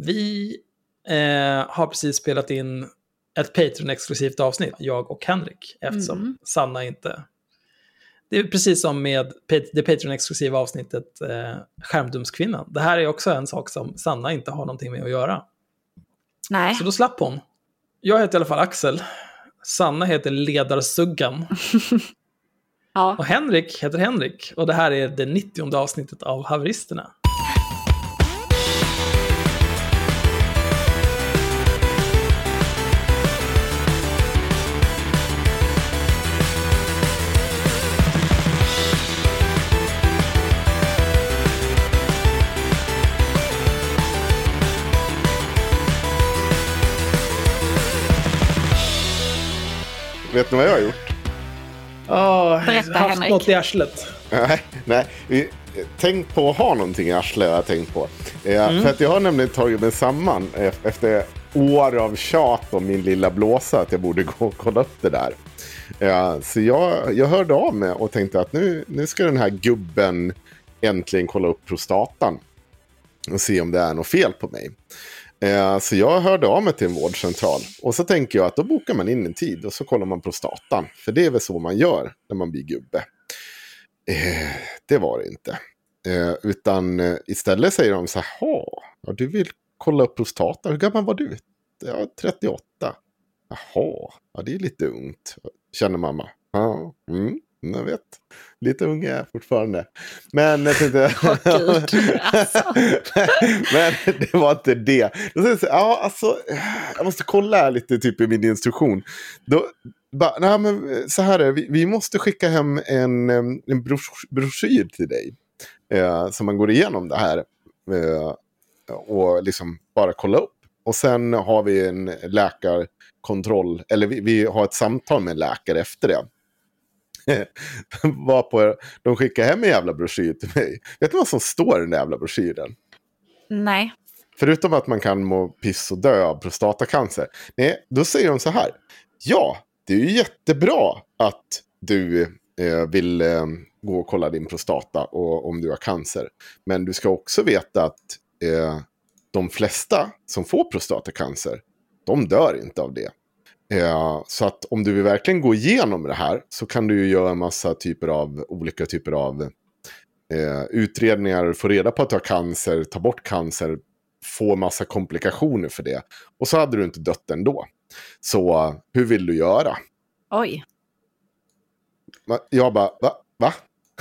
Vi har precis spelat in ett Patreon-exklusivt avsnitt, jag och Henrik, eftersom Sanna inte... Det är precis som med det Patreon-exklusiva avsnittet Skärmdumskvinnan. Det här är också en sak som Sanna inte har någonting med att göra. Nej. Så då slapp hon. Jag heter i alla fall Axel. Sanna heter Ledarsuggan. Ja. Och Henrik heter Henrik. Och det här är det 90:e avsnittet av Haveristerna. Vet ni vad jag har gjort? Berätta, haft Henrik. något i arslet. Nej. Tänk på att ha någonting i arslet, har jag tänkt på. För att jag har nämligen tagit mig samman efter år av tjat om min lilla blåsa att jag borde gå och kolla upp det där. Så jag hörde av mig och tänkte att nu ska den här gubben äntligen kolla upp prostatan och se om det är något fel på mig. Så jag hörde av mig till en vårdcentral. Och så tänker jag att då bokar man in en tid och så kollar man prostatan. För det är väl så man gör när man blir gubbe. Det var det inte. Utan istället säger de så här: ja, du vill kolla upp prostatan. Hur gammal var du? Ja, 38. Jaha, ja, det är lite ungt. Känner mamma. Ja, jag vet. Lite ung är jag fortfarande. Men jag tänkte... Men det var inte det. Då säger jag så, ja, alltså, jag måste kolla här lite typ i min instruktion. Då, nej, men så här är det. Vi måste skicka hem en broschyr till dig. Så man går igenom det här. Och liksom bara kolla upp. Och sen har vi en läkarkontroll. Eller vi har ett samtal med en läkare efter det. De skickar hem en jävla broschyr till mig. Vet du vad som står i den jävla broschyren? Nej. Förutom att man kan må piss och dö av prostatacancer. Nej, då säger de så här: ja, det är ju jättebra att du vill gå och kolla din prostata och om du har cancer. Men du ska också veta att de flesta som får prostatacancer, de dör inte av det. Så att om du vill verkligen gå igenom det här så kan du ju göra en massa olika typer av utredningar, få reda på att du har cancer, ta bort cancer, få massa komplikationer för det. Och så hade du inte dött ändå. Så hur vill du göra? Oj. Jag bara, va?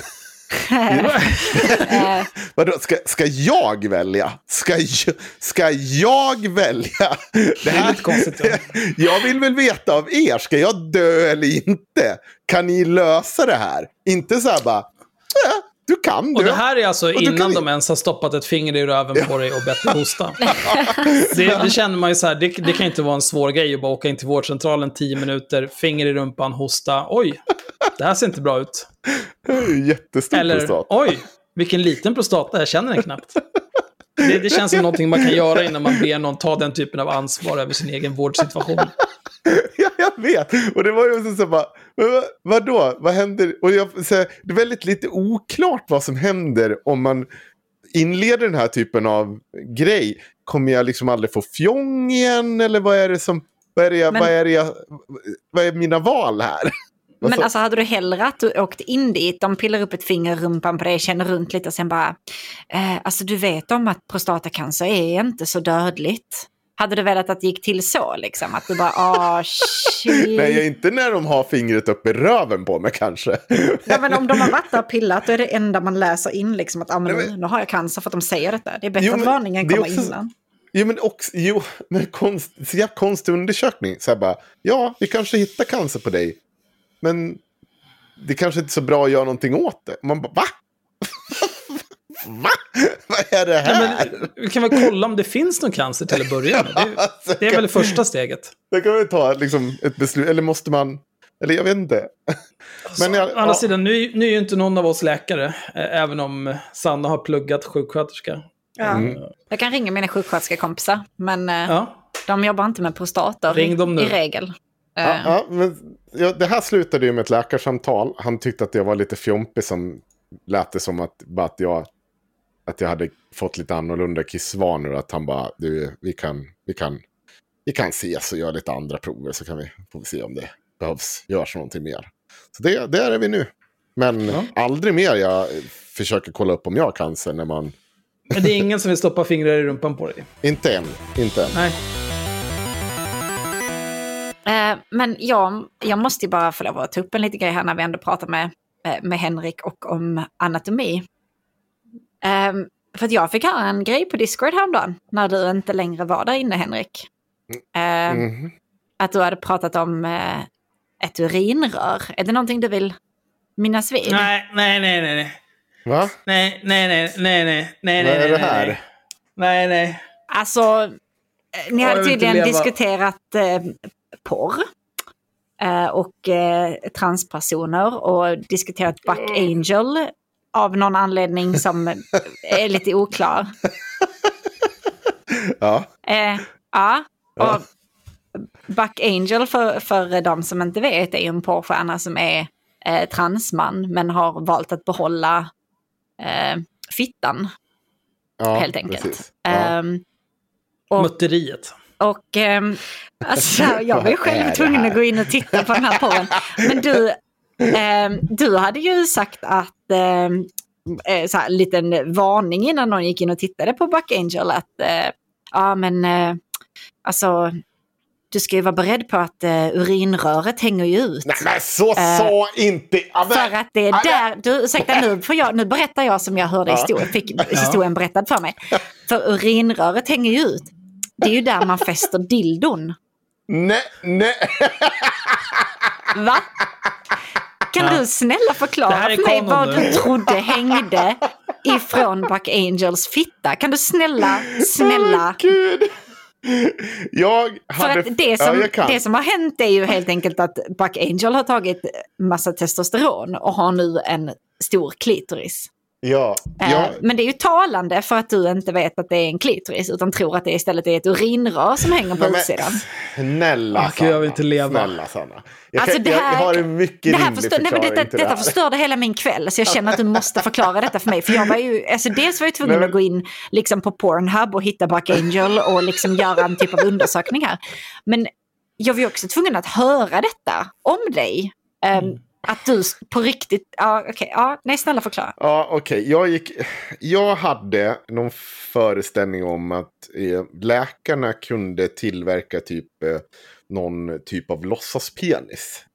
Vadå, ska jag välja? Ska jag välja? Det är lite konstigt. Jag vill väl veta av er, ska jag dö eller inte? Kan ni lösa det här? Inte så här bara, du kan dö. Och det här är alltså innan de ens har stoppat ett finger i röven på dig och bett dig hosta. Det känner man ju så här, det kan inte vara en svår grej att bara åka in till vårdcentralen 10 minuter, finger i rumpan, hosta. Oj, det här ser inte bra ut. Jättestor prostata. Oj, vilken liten prostata, jag känner den knappt. Det känns som någonting man kan göra innan man ber någon ta den typen av ansvar över sin egen vårdsituation. Ja, jag vet. Och det var ju så bara, vadå? Vad händer? Och det är väldigt lite oklart vad som händer om man inleder den här typen av grej. Kommer jag liksom aldrig få fjong igen? Eller vad är mina val här? Men alltså hade du hellre att du åkt in dit, de pillar upp ett finger i rumpan på dig, känner runt lite och sen bara, alltså du vet om att prostatacancer är inte så dödligt. Hade du velat att det gick till så liksom? Att du bara, shit. Nej, inte när de har fingret upp i röven på mig kanske. Ja, men om de har varit där och pillat, då är det enda man läser in liksom att nu har jag cancer för att de säger detta. Det är bättre att varningen kommer innan. Men konstig undersökning. Så här bara, ja, vi kanske hittar cancer på dig. Men det kanske inte är så bra att göra någonting åt det. Man bara, va? Va? Vad är det här? Ja, vi kan väl kolla om det finns någon cancer till att börja med. Det är väl det första steget. Det kan vi ta liksom ett beslut. Eller måste man... Eller jag vet inte. Alltså, men å andra sidan, nu är ju inte någon av oss läkare. Även om Sanna har pluggat sjuksköterska. Ja. Jag kan ringa mina sjuksköterskekompisar. Men de jobbar inte med prostator. Ring dem nu. I regel. Men det här slutade ju med ett läkarsamtal. Han tyckte att jag var lite fjompig, som lät det som att jag att jag hade fått lite annorlunda kissvanor. Att han bara, du, vi kan ses och göra lite andra prover. Så får vi se om det görs någonting mer. Så där är vi nu. Men aldrig mer jag försöker kolla upp om jag har cancer när man... Men det är ingen som vill stoppa fingrar i rumpan på dig? Inte än. Nej. Men jag måste ju bara få lov att ta upp en liten grej här när vi ändå pratar med Henrik och om anatomi. För att jag fick höra en grej på Discord häromdagen när du inte längre var där inne, Henrik. Att du hade pratat om ett urinrör. Är det någonting du vill minnas vid? Nej. Va? Nej. Vad är det här? Nej. Alltså, ni hade tydligen diskuterat porr och transpersoner och diskuterat Buck Angel av någon anledning som är lite oklar. Ja. Och Buck Angel, för de som inte vet, är ju en porrstjärna som är transman men har valt att behålla fittan, helt enkelt. Mutteriet. Och alltså, jag var ju själv tvungen att gå in och titta på den här porren. Men du hade ju sagt att så här, en liten varning innan någon gick in och tittade på Buck Angel att alltså du ska ju vara beredd på att urinröret hänger ju ut. Nej, men så inte. För att det är där, ursäkta nu berättar jag som jag hörde historien, fick historien berättad för mig. För urinröret hänger ju ut. Det är ju där man fäster dildon. Nej. Va? Kan du snälla förklara för mig vad du trodde hängde ifrån Buck Angels fitta? Kan du snälla? Gud. För att det som har hänt är ju helt enkelt att Buck Angel har tagit massa testosteron och har nu en stor klitoris. Ja. Men det är ju talande för att du inte vet att det är en klitoris utan tror att det istället är ett urinrör som hänger på utsidan. Snälla Sanna. Jag vill inte leva. Snälla Sanna. Jag har en mycket rimlig förklaring till detta förstörde hela min kväll, så jag känner att du måste förklara detta för mig. För jag var ju, alltså dels var jag tvungen att gå in liksom på Pornhub och hitta Buck Angel och liksom göra en typ av undersökning här. Men jag var ju också tvungen att höra detta om dig. Att du på riktigt... nej, snälla förklara. Ja, okej. Jag hade någon föreställning om att läkarna kunde tillverka någon typ av låtsaspenis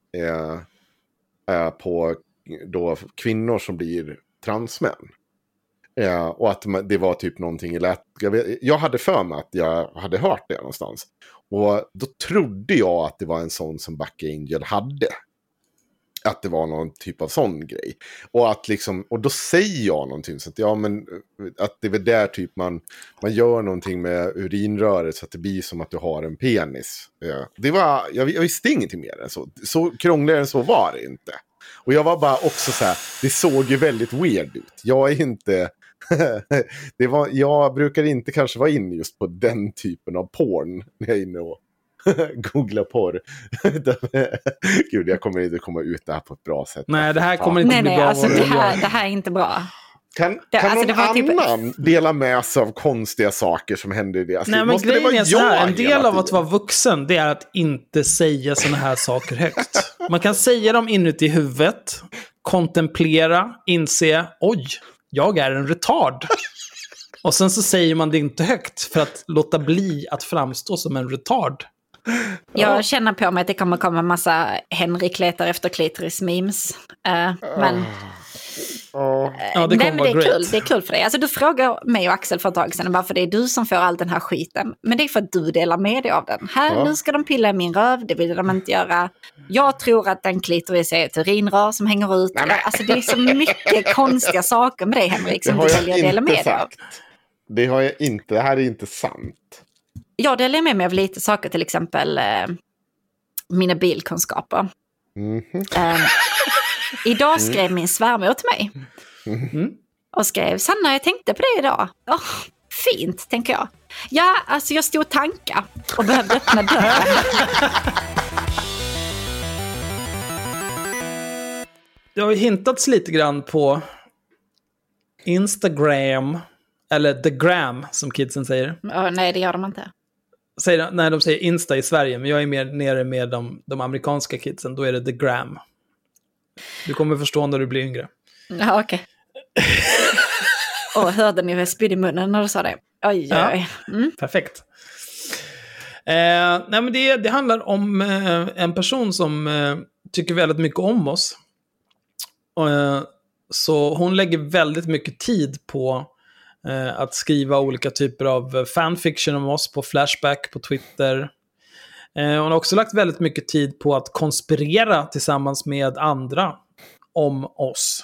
på då kvinnor som blir transmän. Och att det var typ någonting jag hade för mig att jag hade hört det någonstans. Och då trodde jag att det var en sån som Buck Angel hade. Att det var någon typ av sån grej. Och att liksom, och då säger jag någonting så att att det är väl där typ man gör någonting med urinröret så att det blir som att du har en penis. Jag visste ingenting mer än så. Så krångligare än så var det inte. Och jag var bara också så här, det såg ju väldigt weird ut. Jag är inte jag brukar inte kanske vara inne just på den typen av porn när jag är inne och googla porr. Gud, jag kommer inte komma ut det här på ett bra sätt. Nej, det här kommer inte bli bra. Alltså, det här är inte bra. Kan någon annan dela med sig av konstiga saker som händer i det? Nej, men grejen är så här, en del av att vara vuxen, det är att inte säga såna här saker högt. Man kan säga dem inuti huvudet, kontemplera, inse, oj, jag är en retard. Och sen så säger man det inte högt för att låta bli att framstå som en retard. Jag känner på mig att det kommer komma en massa Henrik letar efter klitoris-memes. Men... det är kul. Det är kul för dig. Alltså, du frågar mig och Axel för ett tag sedan varför det är du som får all den här skiten. Men det är för att du delar med dig av den. Nu ska de pilla i min röv, det vill de inte göra. Jag tror att en klitoris är ett urinrör som hänger ut. Alltså, det är så mycket konstiga saker med dig, Henrik, som du väljer att dela med dig av. Det har jag inte. Det här är inte sant. Jag delar med mig av lite saker, till exempel mina bilkunskaper. Idag skrev min svärmor till mig. Och skrev, Sanna, jag tänkte på det idag. Fint, tänker jag. Ja, alltså jag stod och tankade och behövde öppna dörren. Det har ju hintats lite grann på Instagram Eller the gram, som kidsen säger. Nej, det gör de inte. Nej, de säger Insta i Sverige, men jag är mer nere med de amerikanska kidsen. Då är det the gram. Du kommer förstå när du blir yngre. Ja, okej. Hörde ni hur jag spydde i munnen när du sa det? Oj. Perfekt. Nej, men det handlar om en person som tycker väldigt mycket om oss. Så hon lägger väldigt mycket tid på att skriva olika typer av fanfiction om oss på Flashback, på Twitter. Hon har också lagt väldigt mycket tid på att konspirera tillsammans med andra om oss.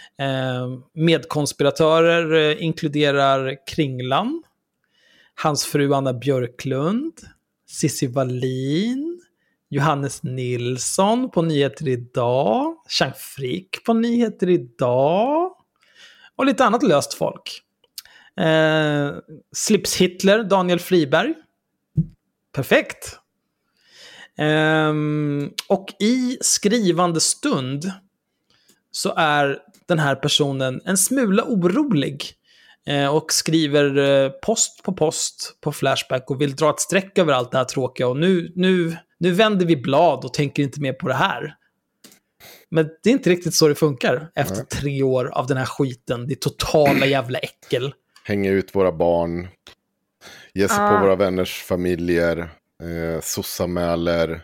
Medkonspiratörer inkluderar Kringlan, hans fru Anna Björklund, Cissi Wallin, Johannes Nilsson på Nyheter Idag, Chang Frick på Nyheter Idag och lite annat löst folk. Slips Hitler, Daniel Friberg. Perfekt. Och i skrivande stund så är den här personen en smula orolig och skriver post på Flashback och vill dra ett streck över allt det här tråkiga. Och nu vänder vi blad och tänker inte mer på det här. Men det är inte riktigt så det funkar efter 3 år av den här skiten. Det är totala jävla äckel. Hänga ut våra barn, ge sig på våra vänners familjer, sossamäler.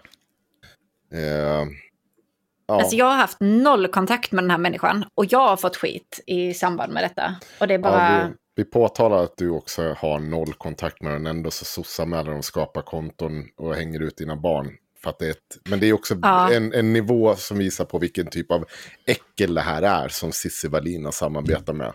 Alltså jag har haft 0 kontakt med den här människan och jag har fått skit i samband med detta. Och det är bara... vi påtalar att du också har 0 kontakt med den, ändå så sossamäler de skapar konton och hänger ut dina barn. För att men det är också en nivå som visar på vilken typ av äckel det här är som Cissi Wallin har samarbetat med.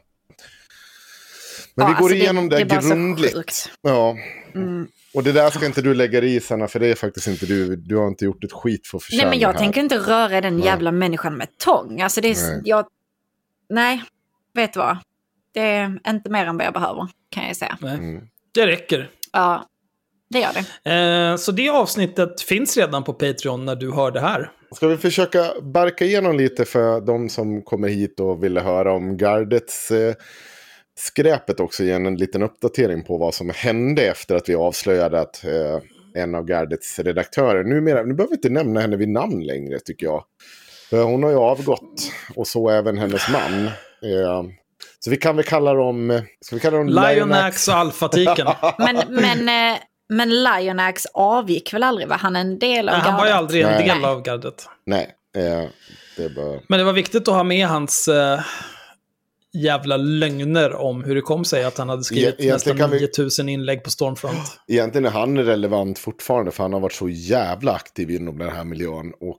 Men vi går igenom det grundligt. Ja. Och det där ska inte du lägga i, Sanna, för det är faktiskt inte du. Du har inte gjort ett skit för att förtjäna. Nej, men jag tänker inte röra den jävla människan med tång. Alltså det är... Nej, vet du vad? Det är inte mer än vad jag behöver, kan jag säga. Det räcker. Ja, det gör det. Så det avsnittet finns redan på Patreon när du hör det här. Ska vi försöka barka igenom lite för de som kommer hit och ville höra om Gardets... skräpet också, igen en liten uppdatering på vad som hände efter att vi avslöjade att en av Gardets redaktörer, nu behöver vi inte nämna henne vid namn längre, tycker jag. Hon har ju avgått, och så även hennes man. Så vi kan väl kalla dem... Ska vi kalla dem Lionax och Alfatiken. Men Lionax avgick väl aldrig? Var han en del av Gardet? Han var ju aldrig en del av Gardet. Nej, det bara... Men det var viktigt att ha med hans... jävla lögner om hur det kom sig att han hade skrivit nästan 9000 inlägg på Stormfront. Egentligen är han relevant fortfarande, för han har varit så jävla aktiv inom den här miljön. Och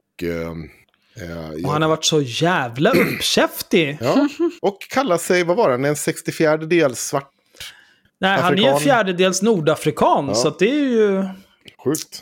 han har varit så jävla uppkäftig. Ja, och kallar sig, vad var han, en 64-del svart? Nej, afrikan. Han är en 4/4 nordafrikan, så att det är ju... Sjukt.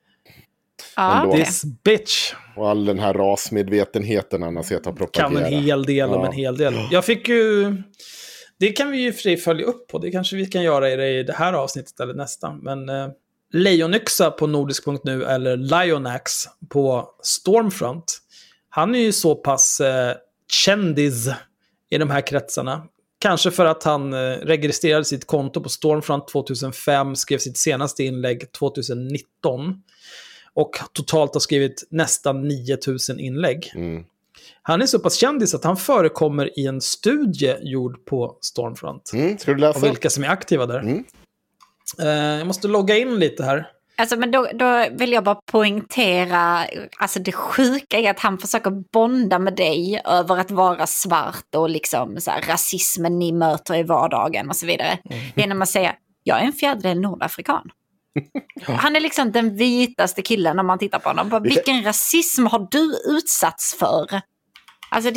This bitch. Och all den här rasmedvetenheten han har sett har propagerat. Kan en hel del om en hel del. Jag fick ju... Det kan vi ju följa upp på. Det kanske vi kan göra i det här avsnittet eller nästa. Men Lejonyxa på nordisk.nu eller Lionax på Stormfront. Han är ju så pass kändis i de här kretsarna. Kanske för att han registrerade sitt konto på Stormfront 2005, skrev sitt senaste inlägg 2019 och totalt har skrivit nästan 9000 inlägg. Han är så pass kändis att han förekommer i en studie gjord på Stormfront. Ska du läsa? Och vilka som är aktiva där. Jag måste logga in lite här. Alltså, men då vill jag bara poängtera, alltså det sjuka är att han försöker bonda med dig över att vara svart och liksom så här, rasismen ni möter i vardagen och så vidare. Genom att säga, jag är en 4/4 nordafrikan. Han är liksom den vitaste killen när man tittar på honom. Vilken rasism har du utsatts för? Alltså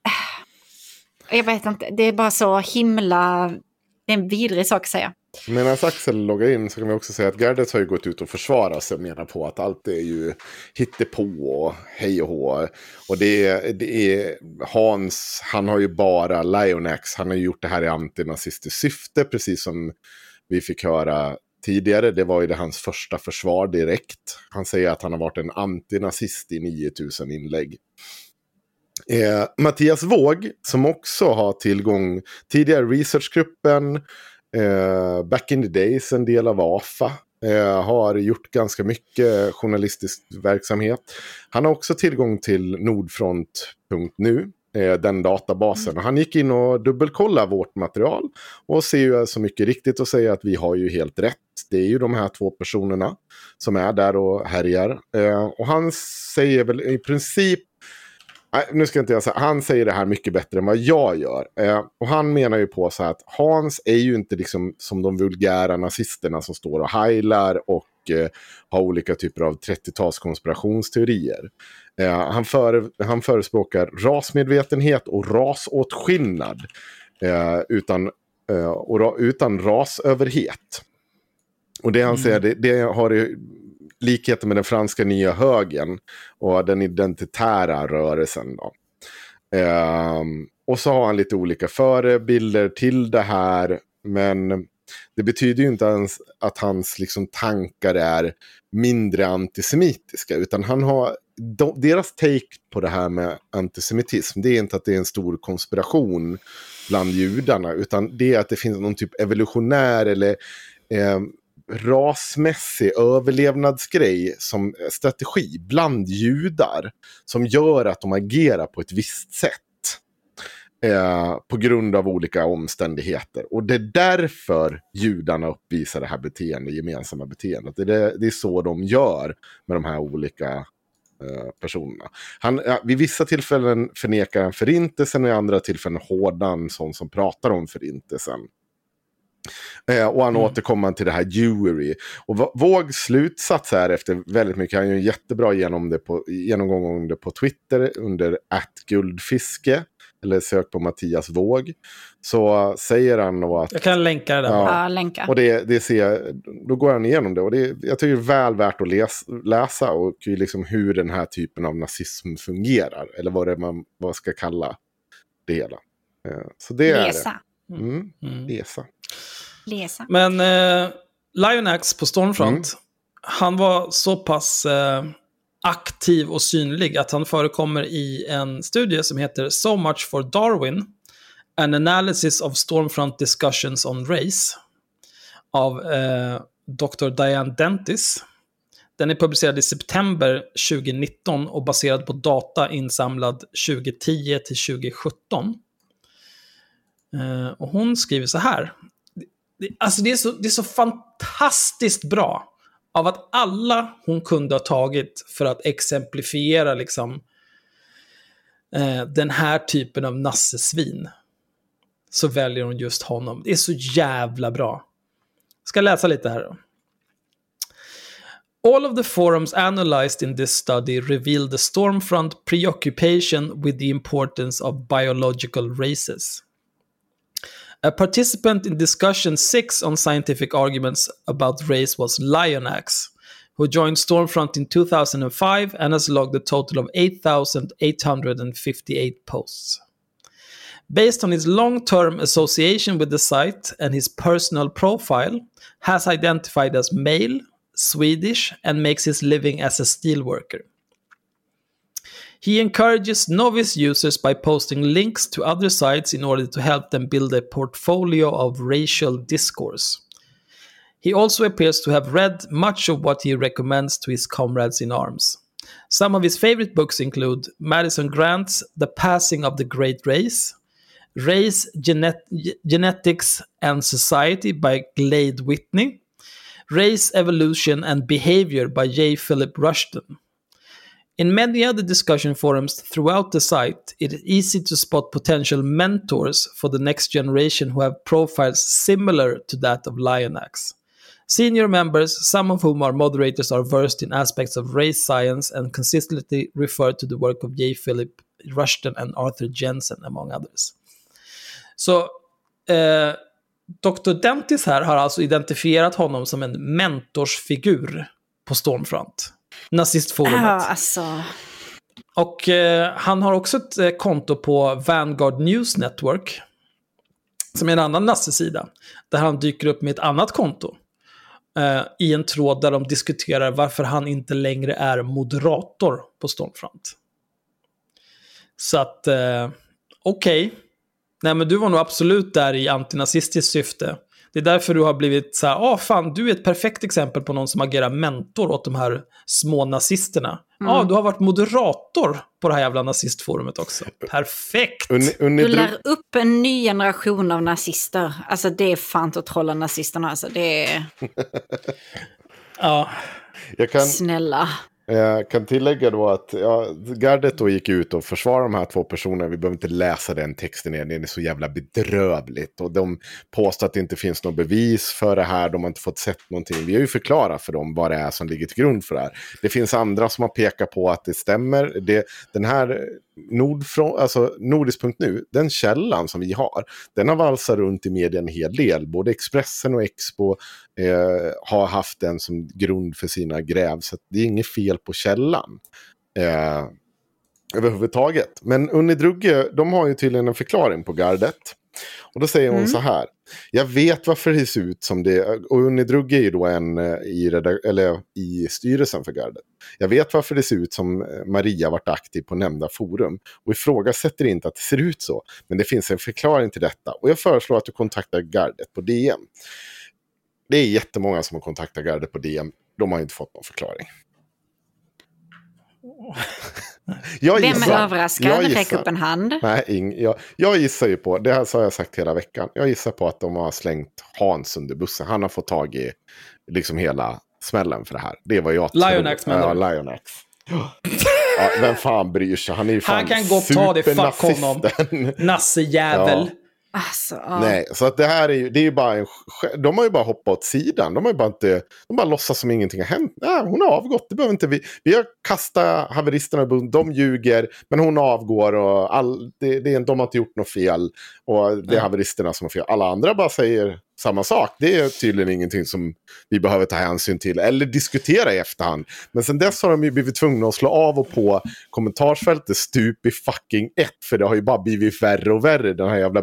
jag vet inte, det är bara så himla, det är en vidrig sak att säga. Medan Axel loggar in så kan vi också säga att Gardet har ju gått ut och försvarat sig och menar på att allt är ju hittepå och hej och hå. Och det är Hans, han har ju bara Lionax, han har ju gjort det här i antinazistiskt syfte, precis som vi fick höra tidigare. Det var ju hans första försvar direkt. Han säger att han har varit en antinazist i 9000 inlägg. Mattias Våg, som också har tillgång tidigare researchgruppen, Back in the days en del av AFA. Har gjort ganska mycket journalistisk verksamhet. Han har också tillgång till nordfront.nu, den databasen. Han gick in och dubbelkollade vårt material och ser ju så mycket riktigt och säger att vi har ju helt rätt. Det är ju de här 2 personerna som är där och härjar. Och han säger väl i princip, nu ska inte jag säga, han säger det här mycket bättre än vad jag gör. Och han menar ju på så här att Hans är ju inte liksom som de vulgära nazisterna som står och heilar och har olika typer av 30-tals konspirationsteorier. Han förespråkar rasmedvetenhet och rasåtskillnad utan rasöverhet. Och det han säger, det har likheten med den franska nya högern och den identitära rörelsen då. Och så har han lite olika förebilder till det här, men det betyder ju inte ens att hans liksom tankar är mindre antisemitiska, utan han har deras take på det här med antisemitism, det är inte att det är en stor konspiration bland judarna, utan det är att det finns någon typ evolutionär eller rasmässig överlevnadsgrej som strategi bland judar som gör att de agerar på ett visst sätt på grund av olika omständigheter. Och det är därför judarna uppvisar det här gemensamma beteendet. Det är så de gör med de här olika personerna. Vid vissa tillfällen förnekar han förintelsen och i andra tillfällen hårdar sån som pratar om förintelsen. Och han återkommer till det här Jewery. Och Våg slutsats här efter väldigt mycket, han är ju jättebra genomgång om det på Twitter under @guldfiske eller sök på Mattias Våg, så säger han då att jag kan länka det där. Ja, länka. Och då går han igenom det och jag tycker det är väl värt att läsa och liksom hur den här typen av nazism fungerar eller vad ska kalla det hela. Så det Läsa. Läsa. Läsa. Men Lionax på Stormfront, han var så pass aktiv och synlig att han förekommer i en studie som heter So Much for Darwin, An Analysis of Stormfront Discussions on Race av Dr. Diane Dentis. Den är publicerad i september 2019 och baserad på data insamlad 2010 till 2017. Och hon skriver så här. Alltså det är så fantastiskt bra av att alla hon kunde ha tagit för att exemplifiera liksom den här typen av nassesvin, så väljer hon just honom. Det är så jävla bra. Jag ska läsa lite här då. All of the forums analyzed in this study revealed the Stormfront preoccupation with the importance of biological races. A participant in discussion 6 on scientific arguments about race was Lionax, who joined Stormfront in 2005 and has logged a total of 8,858 posts. Based on his long-term association with the site and his personal profile, has identified as male, Swedish, and makes his living as a steelworker. He encourages novice users by posting links to other sites in order to help them build a portfolio of racial discourse. He also appears to have read much of what he recommends to his comrades in arms. Some of his favorite books include Madison Grant's The Passing of the Great Race, Race, Genetics and Society by Glade Whitney, Race, Evolution and Behavior by J. Philip Rushton. In many other discussion forums throughout the site, it is easy to spot potential mentors for the next generation who have profiles similar to that of Lionax. Senior members, some of whom are moderators, are versed in aspects of race science and consistently refer to the work of J. Philip Rushton and Arthur Jensen, among others. Så Dr. Dentis här har alltså identifierat honom som en mentorsfigur på Stormfront. Nazistforumet. Ja, alltså. Och han har också ett konto på Vanguard News Network, som är en annan nassesida, där han dyker upp med ett annat konto i en tråd där de diskuterar varför han inte längre är moderator på Stormfront. Så att okej. Nej, men du var nog absolut där i antinazistiskt syfte. Det är därför du har blivit så här, fan, du är ett perfekt exempel på någon som agerar mentor åt de här små nazisterna. Du har varit moderator på det här jävla nazistforumet också. Perfekt! Du lär upp en ny generation av nazister. Alltså det är fan att trolla nazisterna. Alltså det är... Ja. Snälla. Jag kan tillägga då att gardet då gick ut och försvarade de här 2 personerna. Vi behöver inte läsa den texten igen, den är så jävla bedrövligt. Och de påstår att det inte finns något bevis för det här, de har inte fått sett någonting. Vi har ju förklarat för dem vad det är som ligger till grund för det här. Det finns andra som har pekat på att det stämmer. Den här Nordisk.nu, den källan som vi har, den har valsat runt i media en hel del. Både Expressen och Expo har haft den som grund för sina gräv, så det är inget fel på källan överhuvudtaget. Men Unni Drugge, de har ju tydligen en förklaring på gardet. Och då säger hon så här: jag vet varför det ser ut som det. Och Unni Drugge är ju då i styrelsen för gardet. Jag vet varför det ser ut som Maria varit aktiv på nämnda forum. Och ifrågasätter inte att det ser ut så. Men det finns en förklaring till detta. Och jag föreslår att du kontaktar gardet på DM. Det är jättemånga som har kontaktat gardet på DM. De har inte fått någon förklaring. Vem är överraskad? Räck upp en hand. Nej, jag gissar ju på, det här har jag sagt hela veckan, jag gissar på att de har slängt Hans under bussen. Han har fått tag i liksom hela smällen för det här. Det var jag tror. Lionax, ja, Lionax. Ja, vem fan bryr sig? Han är ju fan han kan gott ta det, fuck honom. Nassejävel. Ja. Nej, så att det här är ju bara de har ju bara hoppat åt sidan. De bara låtsas som ingenting har hänt. Nej, hon har avgått. Det behöver inte vi. Vi har kastat haveristerna, de ljuger, men hon avgår och de har inte gjort något fel och det är haveristerna som har fel. Alla andra bara säger samma sak. Det är tydligen ingenting som vi behöver ta hänsyn till eller diskutera i efterhand. Men sen dess har de ju blivit tvungna att slå av och på kommentarsfältet stup i fucking ett. För det har ju bara blivit värre och värre. Den här jävla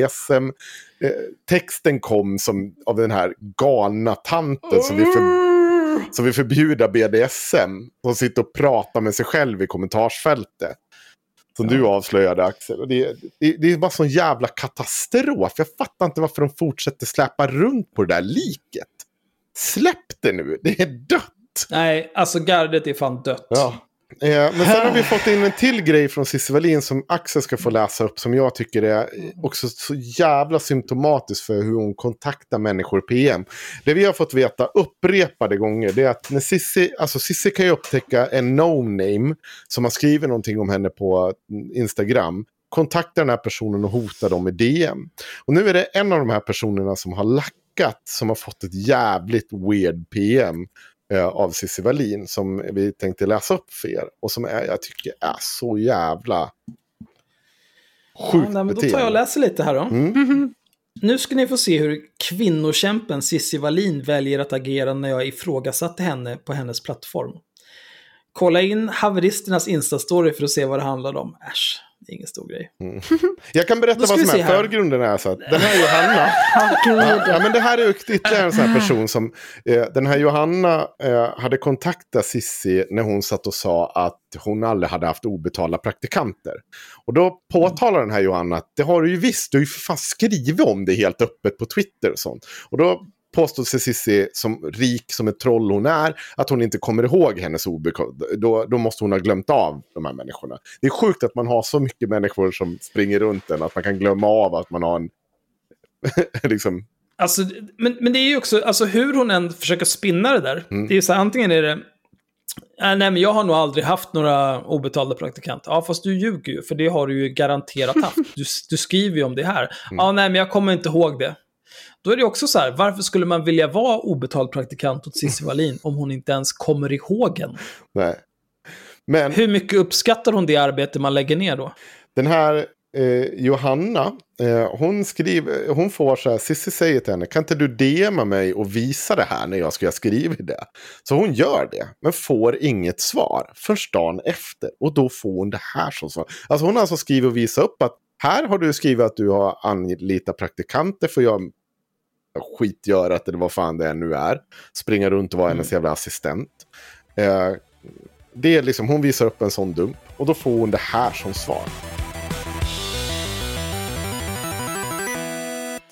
BDSM-texten kom som av den här galna tanten som vill förbjuda BDSM. Som sitter och pratar med sig själv i kommentarsfältet. Som du avslöjade, Axel. Och det är bara sån jävla katastrof. Jag fattar inte varför de fortsätter släppa runt på det där liket. Släpp det nu, det är dött. Nej, alltså gardet är fan dött. Ja. Men sen har vi fått in en till grej från Cissi Wallin som Axel ska få läsa upp, som jag tycker är också så jävla symptomatiskt för hur hon kontaktar människor PM. Det vi har fått veta upprepade gånger, det är att när Cissi kan ju upptäcka en no-name som har skrivit någonting om henne på Instagram, kontaktar den här personen och hotar dem i DM. Och nu är det en av de här personerna som har lackat, som har fått ett jävligt weird PM av Cissi Wallin som vi tänkte läsa upp för er och som jag tycker är så jävla sjukt beteende. Då tar jag och läser lite här då. Nu ska ni få se hur kvinnokämpen Cissi Wallin väljer att agera när jag ifrågasatte henne på hennes plattform. Kolla in haveristernas Insta-story för att se vad det handlar om. Äsch, det är ingen stor grej. Jag kan berätta vad som är förgrunden är så att den här Johanna ja, men det här är ytterligare en sån här person som den här Johanna hade kontaktat Cissi när hon satt och sa att hon aldrig hade haft obetalda praktikanter. Och då påtalar den här Johanna att det har du ju visst, du har ju för fan skrivit om det helt öppet på Twitter och sånt. Och då påstod sig Cissi, som rik som ett troll hon är, att hon inte kommer ihåg hennes då måste hon ha glömt av de här människorna. Det är sjukt att man har så mycket människor som springer runt en, att man kan glömma av att man har en liksom... Alltså, men det är ju också, alltså hur hon än försöker spinna det där, det är ju så här, antingen är det nej, men jag har nog aldrig haft några obetalda praktikanter. Ja, fast du ljuger ju, för det har du ju garanterat haft. Du skriver ju om det här. Ja, nej, men jag kommer inte ihåg det. Då är det också så här, varför skulle man vilja vara obetald praktikant åt Cissi Wallin om hon inte ens kommer ihåg en? Nej. Men hur mycket uppskattar hon det arbete man lägger ner då? Den här Johanna, hon får så här, Cissi säger till henne, kan inte du DMa mig och visa det här när jag ska skriva det? Så hon gör det, men får inget svar först dagen efter. Och då får hon det här som svar. Alltså hon har alltså skrivit och visat upp att här har du skrivit att du har anlitat praktikanter för jag skitgörat eller vad fan det nu är. Springa runt och vara hennes jävla assistent. Det är liksom, hon visar upp en sån dump och då får hon det här som svar.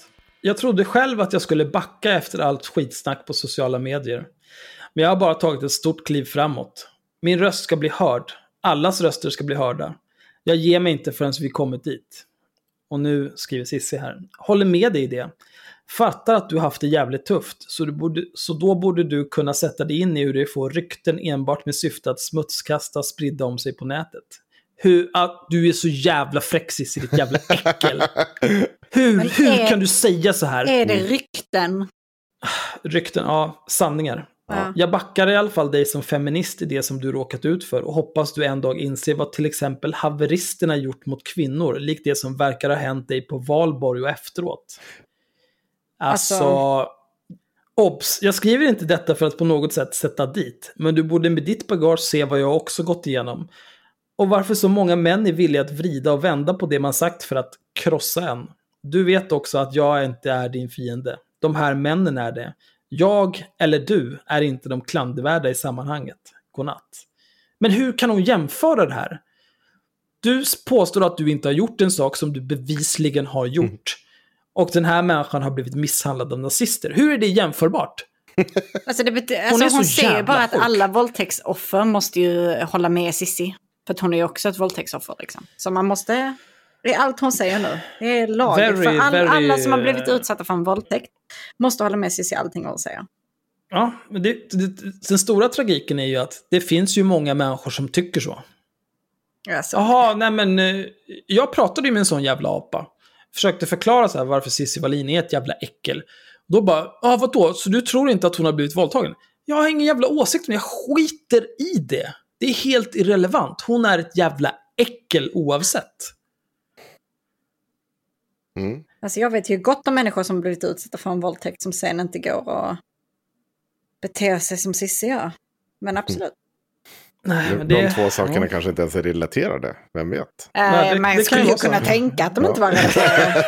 Jag trodde själv att jag skulle backa efter allt skitsnack på sociala medier. Men jag har bara tagit ett stort kliv framåt. Min röst ska bli hörd. Allas röster ska bli hörda. Jag ger mig inte förrän vi kommit dit. Och nu skriver Cissi här. Håller med dig i det. Fattar att du haft det jävligt tufft. Så då borde du kunna sätta dig in i hur det får rykten enbart med syfte att smutskasta spridda om sig på nätet. Att du är så jävla fräcksis i ditt jävla äckel. Hur kan du säga så här? Är det rykten? Rykten, ja, sanningar. Ja. Jag backar i alla fall dig som feminist i det som du råkat ut för och hoppas du en dag inser vad till exempel haveristerna gjort mot kvinnor, likt det som verkar ha hänt dig på valborg och efteråt. Alltså, obs, jag skriver inte detta för att på något sätt sätta dit, men du borde med ditt bagage se vad jag också gått igenom. Och varför så många män är villiga att vrida och vända på det man sagt för att krossa en. Du vet också att jag inte är din fiende. De här männen är det. Jag eller du är inte de klandervärda i sammanhanget. Godnatt. Men hur kan hon jämföra det här? Du påstår att du inte har gjort en sak som du bevisligen har gjort. Och den här människan har blivit misshandlad av nazister. Hur är det jämförbart? Alltså hon säger bara att alla våldtäktsoffer måste ju hålla med Cissi. För att hon är ju också ett våldtäktsoffer liksom. Så man måste... Det är allt hon säger nu. Det är laget. För alla som har blivit utsatta för en våldtäkt måste hålla med Cissi allting hon säger. Ja, men den stora tragiken är ju att det finns ju många människor som tycker så. Jaha, nej men jag pratade ju med en sån jävla apa. Försökte förklara så här varför Cissi Wallin är ett jävla äckel. Då bara, vadå? Så du tror inte att hon har blivit våldtagen? Jag har ingen jävla åsikt, men jag skiter i det. Det är helt irrelevant. Hon är ett jävla äckel oavsett. Mm. Alltså jag vet ju gott om människor som blivit utsatta för en våldtäkt som sen inte går och beter sig som Cissi gör. Men absolut. Nej, men de två sakerna kanske inte ens är relaterade. Vem vet? Man skulle ju kunna tänka att de inte var relaterade.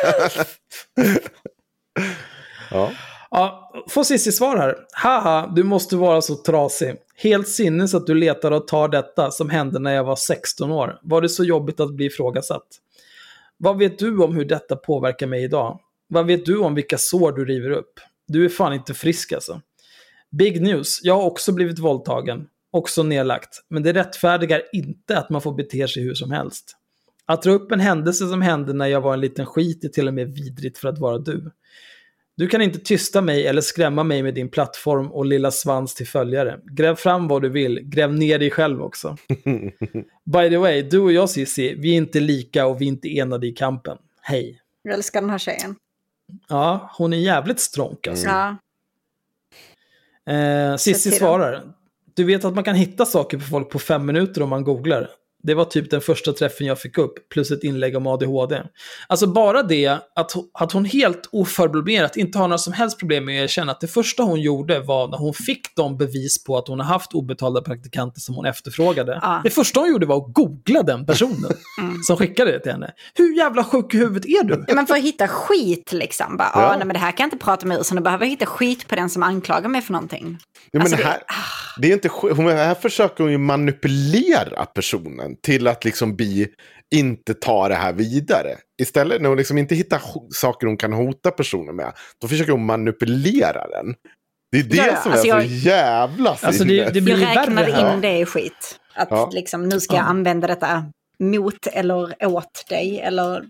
Ja, får Cissi svar här. Haha, du måste vara så trasig. Helt sinnes att du letar och tar detta som hände när jag var 16 år. Var det så jobbigt att bli ifrågasatt? Vad vet du om hur detta påverkar mig idag? Vad vet du om vilka sår du river upp? Du är fan inte frisk alltså. Big news, jag har också blivit våldtagen. Också nedlagt. Men det rättfärdigar inte att man får bete sig hur som helst. Att dra upp en händelse som hände när jag var en liten skit är till och med vidrigt för att vara du. Du kan inte tysta mig eller skrämma mig med din plattform och lilla svans till följare. Gräv fram vad du vill. Gräv ner dig själv också. By the way, du och jag Cissi, vi är inte lika och vi är inte enade i kampen. Hej. Jag älskar den här tjejen. Ja, hon är jävligt stronk alltså. Ja. Cissi svarar. Du vet att man kan hitta saker på folk på 5 minuter om man googlar. Det var typ den första träffen jag fick upp, plus ett inlägg om ADHD. Alltså bara det att hon helt oförblommerat inte har några som helst problem med att erkänna att det första hon gjorde var när hon fick de bevis på att hon har haft obetalda praktikanter som hon efterfrågade. Det första hon gjorde var att googla den personen som skickade det till henne. Hur jävla sjuk i huvudet är du? Ja, man får hitta skit liksom. Bara, nej, men det här kan jag inte prata med, så nu behöver jag hitta skit på den som anklagar mig för någonting. Ja, men alltså, det är inte här försöker hon ju manipulera personen till att liksom inte ta det här vidare. Istället när hon liksom inte hittar saker hon kan hota personen med, då försöker hon manipulera den. Det är det som är så jävla alltså det blir jag räknar in det i skit. Att liksom, nu ska jag använda detta mot eller åt dig. Eller,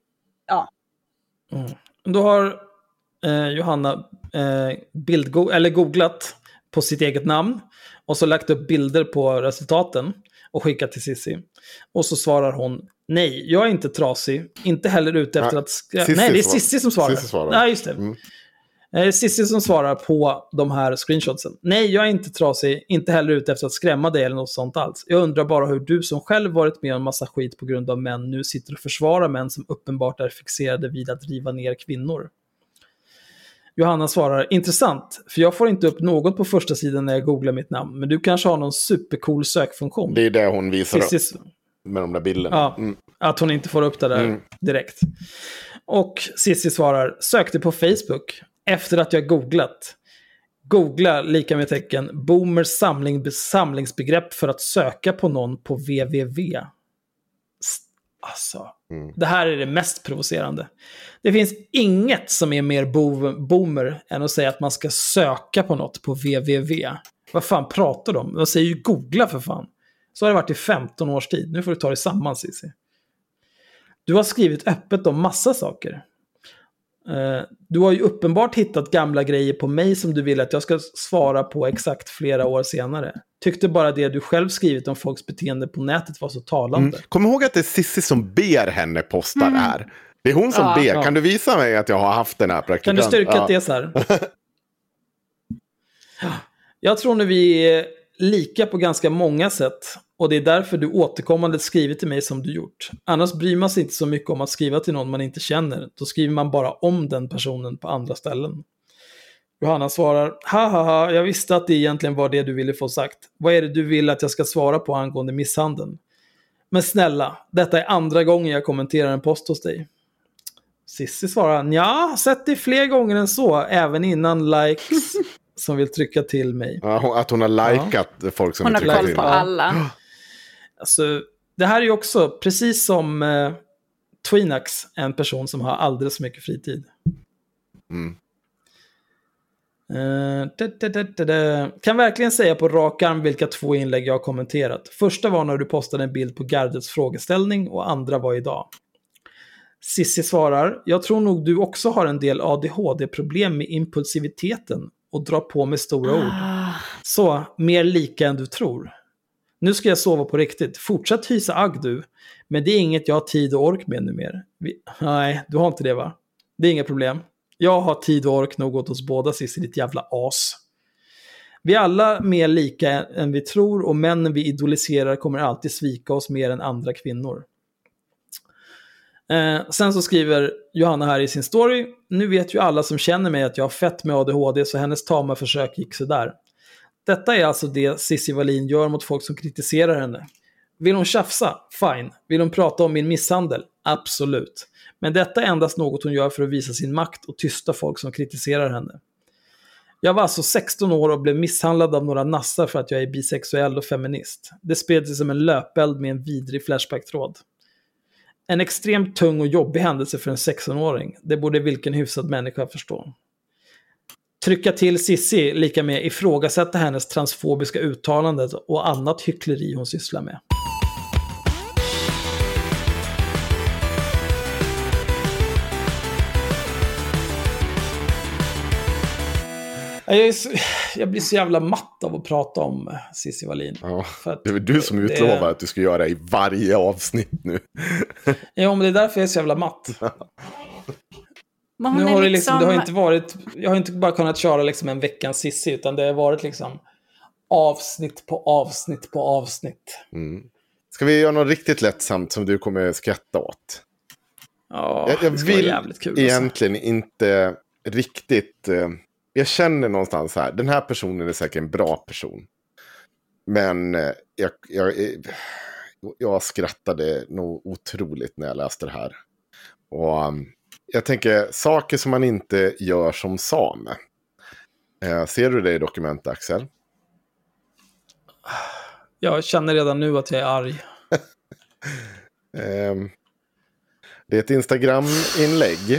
Då har Johanna googlat på sitt eget namn och så lagt upp bilder på resultaten och skickat till Cissi. Och så svarar hon, nej, jag är inte trasig. Inte heller ute efter att... Nej, det är Cissi som svarar. Nej, just det. Cissi som svarar på de här screenshotsen. Nej, jag är inte trasig. Inte heller ute efter att skrämma dig eller något sånt alls. Jag undrar bara hur du som själv varit med om en massa skit på grund av män nu sitter och försvarar män som uppenbart är fixerade vid att riva ner kvinnor. Johanna svarar, intressant, för jag får inte upp något på första sidan när jag googlar mitt namn, men du kanske har någon supercool sökfunktion. Det är det hon visar upp med de där bilderna. Ja, att hon inte får upp det där direkt. Och Cissi svarar, sökte på Facebook efter att jag googlat. Googla lika med tecken boomers samlingsbegrepp för att söka på någon på www. Alltså, Det här är det mest provocerande. Det finns inget som är mer boomer än att säga att man ska söka på något på www. Vad fan pratar de? De säger ju googla för fan. Så har det varit i 15 års tid. Nu får du ta det samman, Cissi. Du har skrivit öppet om massa saker. Du har ju uppenbart hittat gamla grejer på mig som du vill att jag ska svara på exakt flera år senare. Tyckte bara det du själv skrivit om folks beteende på nätet var så talande. Kom ihåg att det är Cissi som ber henne posta det här. Det är hon som ber. Ja. Kan du visa mig att jag har haft den här praktikanten? Kan du styrka att det är så här? Jag tror nu vi är lika på ganska många sätt. Och det är därför du återkommande skrivit till mig som du gjort. Annars bryr man sig inte så mycket om att skriva till någon man inte känner. Då skriver man bara om den personen på andra ställen. Johanna svarar, haha, jag visste att det egentligen var det du ville få sagt. Vad är det du vill att jag ska svara på angående misshandeln? Men snälla, detta är andra gången jag kommenterar en post hos dig. Cissi svarar, ja, sett det fler gånger än så, även innan likes som vill trycka till mig. Ja, att hon har likat folk som hon vill trycka till. Hon har koll på alla. Alltså, det här är ju också, precis som Twinax, en person som har alldeles för mycket fritid. Kan verkligen säga på rak arm vilka 2 inlägg jag har kommenterat. Första var när du postade en bild på Gardets frågeställning och andra var idag. Cissi svarar, jag tror nog du också har en del ADHD-problem med impulsiviteten och drar på med stora ord. Så, mer lika än du tror. Nu ska jag sova på riktigt. Fortsätt hysa agg du. Men det är inget jag har tid och ork med nu mer. Nej, du har inte det va? Det är inga problem. Jag har tid och ork nog åt oss båda, Cissi, ditt jävla as. Vi är alla mer lika än vi tror och männen vi idoliserar kommer alltid svika oss mer än andra kvinnor. Sen så skriver Johanna här i sin story, nu vet ju alla som känner mig att jag har fett med ADHD så hennes tama försök gick så där. Detta är alltså det Cissi Wallin gör mot folk som kritiserar henne. Vill hon tjafsa? Fine. Vill hon prata om min misshandel? Absolut. Men detta är endast något hon gör för att visa sin makt och tysta folk som kritiserar henne. Jag var alltså 16 år och blev misshandlad av några nassar för att jag är bisexuell och feminist. Det spred sig som en löpeld med en vidrig flashback-tråd. En extremt tung och jobbig händelse för en 16-åring. Det borde vilken hyfsad människa förstå. Trycka till Cissi lika med ifrågasätta hennes transfobiska uttalanden och annat hyckleri hon sysslar med. Jag blir så jävla matt av att prata om Cissi Wallin. Ja, för att det är du som utlovar att du ska göra det i varje avsnitt nu. Ja, men det är därför jag är så jävla matt. Nu har det liksom, det har inte varit, jag har inte bara kunnat köra liksom en veckans Cissi, utan det har varit liksom avsnitt på avsnitt på avsnitt. Ska vi göra något riktigt lättsamt som du kommer skratta åt? Ja, jag vill kul, egentligen alltså. Inte riktigt... Jag känner någonstans här, den här personen är säkert en bra person. Men jag skrattade nog otroligt när jag läste det här. Och jag tänker, saker som man inte gör som same. Ser du det i dokumentet, Axel? Jag känner redan nu att jag är arg. Det är ett Instagram-inlägg.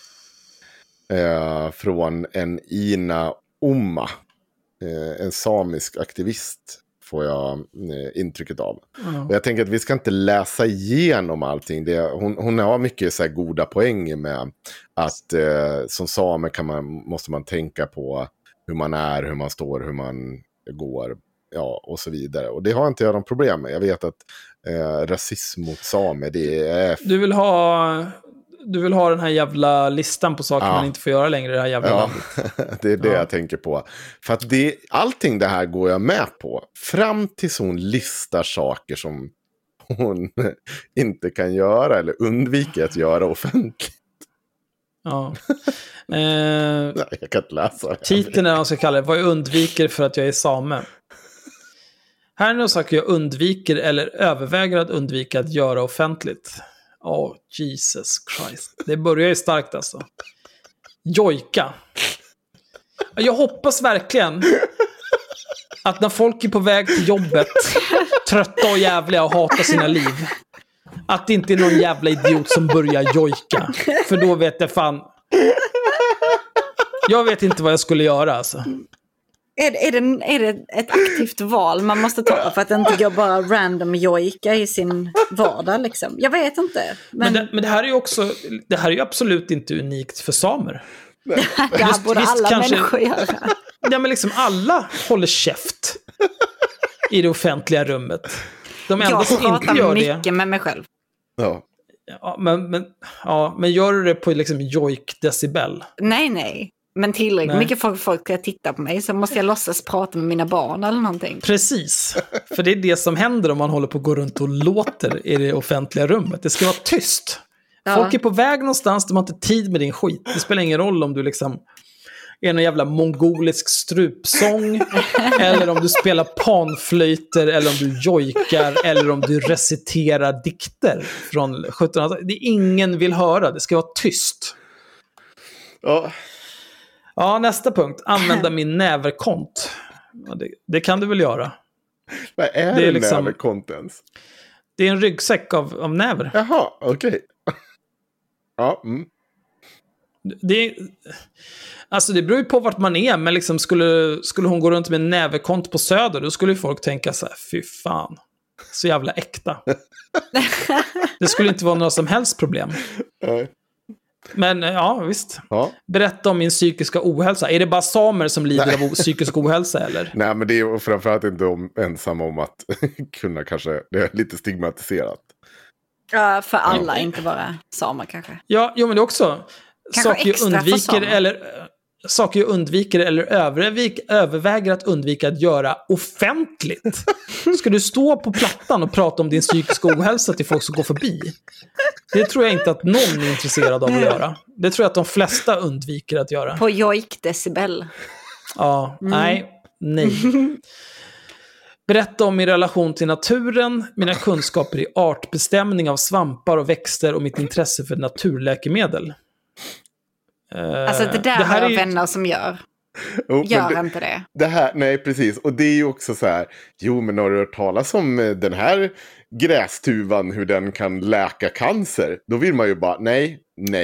Från en Ina Oma, en samisk aktivist, får jag intrycket av. Och jag tänker att vi ska inte läsa igenom allting. Hon har mycket så här goda poänger med att som same måste man tänka på hur man är, hur man står, hur man går, ja, och så vidare. Och det har inte jag någon problem med. Jag vet att rasism mot samer, det är... Du vill ha den här jävla listan på saker man inte får göra längre i det här jävla landet. Det är det jag tänker på. För att allting det här går jag med på. Fram tills hon listar saker som hon inte kan göra eller undviker att göra offentligt. Ja. Nej, jag kan inte läsa det. Titeln är, man ska kalla det, vad jag undviker för att jag är same. Här är några saker jag undviker eller överväger att undvika att göra offentligt. Jesus Christ. Det börjar ju starkt alltså. Jojka. Jag hoppas verkligen att när folk är på väg till jobbet, trötta och jävliga och hatar sina liv, Att det inte är någon jävla idiot som börjar jojka. För då vet jag fan... Jag vet inte vad jag skulle göra alltså. Är det ett aktivt val man måste ta för att det inte går bara random jojka i sin vardag liksom? Jag vet inte. Men det här är ju också... Det här är ju absolut inte unikt för samer. det här borde alla människor göra. Ja, men liksom alla håller käft i det offentliga rummet. De enda Jag som inte pratar gör mycket med mig själv. Ja. Men gör du det på liksom jojk decibel? Nej. Men tillräckligt mycket folk ska titta på mig så måste jag låtsas prata med mina barn eller någonting. Precis, för det är det som händer om man håller på att gå runt och låter i det offentliga rummet. Det ska vara tyst. Ja. Folk är på väg någonstans, de har inte tid med din skit. Det spelar ingen roll om du liksom är någon jävla mongolisk strupsång eller om du spelar panflöjter eller om du jojkar eller om du reciterar dikter från 1700-talet. Det är ingen vill höra, det ska vara tyst. Ja. Ja, nästa punkt. Använda min näverkont. Ja, det kan du väl göra. Vad är det liksom, näverkont ens? Det är en ryggsäck av näver. Jaha, okej. Ja, Alltså det beror ju på vart man är, men liksom skulle hon gå runt med en näverkont på Söder, då skulle ju folk tänka så här, fy fan, så jävla äkta. Det skulle inte vara några som helst problem. Men ja, visst. Ja. Berätta om min psykiska ohälsa. Är det bara samer som lider av psykisk ohälsa eller? Nej, men det är framförallt inte ensam om att kunna kanske, det är lite stigmatiserat. Ja, för alla, inte bara samer kanske. Ja, men det är också saker jag undviker eller överväger att undvika att göra offentligt. Ska du stå på plattan och prata om din psykiska ohälsa till folk som går förbi? Det tror jag inte att någon är intresserad av att göra. Det tror jag att de flesta undviker att göra. På jojk-decibel. Ja, nej. Berätta om min relation till naturen, mina kunskaper i artbestämning av svampar och växter och mitt intresse för naturläkemedel. Alltså det här har jag vänner som gör. Gör inte det. Det här, nej, precis. Och det är ju också så här, men har du hört talas om den här grästuvan, hur den kan läka cancer? Då vill man ju bara, nej.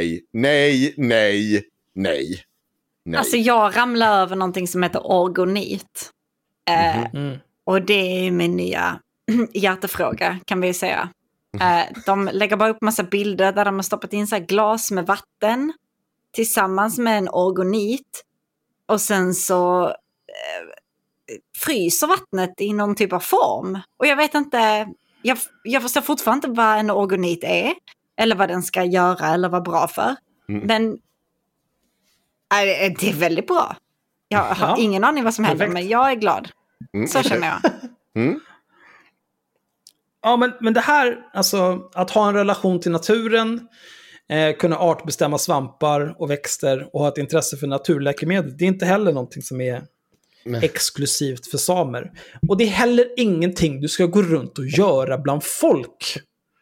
Alltså jag ramlar över någonting som heter orgonit. Och det är min nya hjärtefråga, kan vi ju säga. De lägger bara upp massa bilder där de har stoppat in så här glas med vatten tillsammans med en orgonit. Och sen så fryser vattnet i någon typ av form. Och jag vet inte, jag förstår fortfarande inte vad en orgonit är. Eller vad den ska göra eller vara bra för. Men det är väldigt bra. Jag har ingen aning vad som händer, men jag är glad. Så känner jag. Ja, men det här, alltså att ha en relation till naturen, kunna artbestämma svampar och växter och ha ett intresse för naturläkemedel, det är inte heller någonting som är exklusivt för samer. Och det är heller ingenting du ska gå runt och göra bland folk.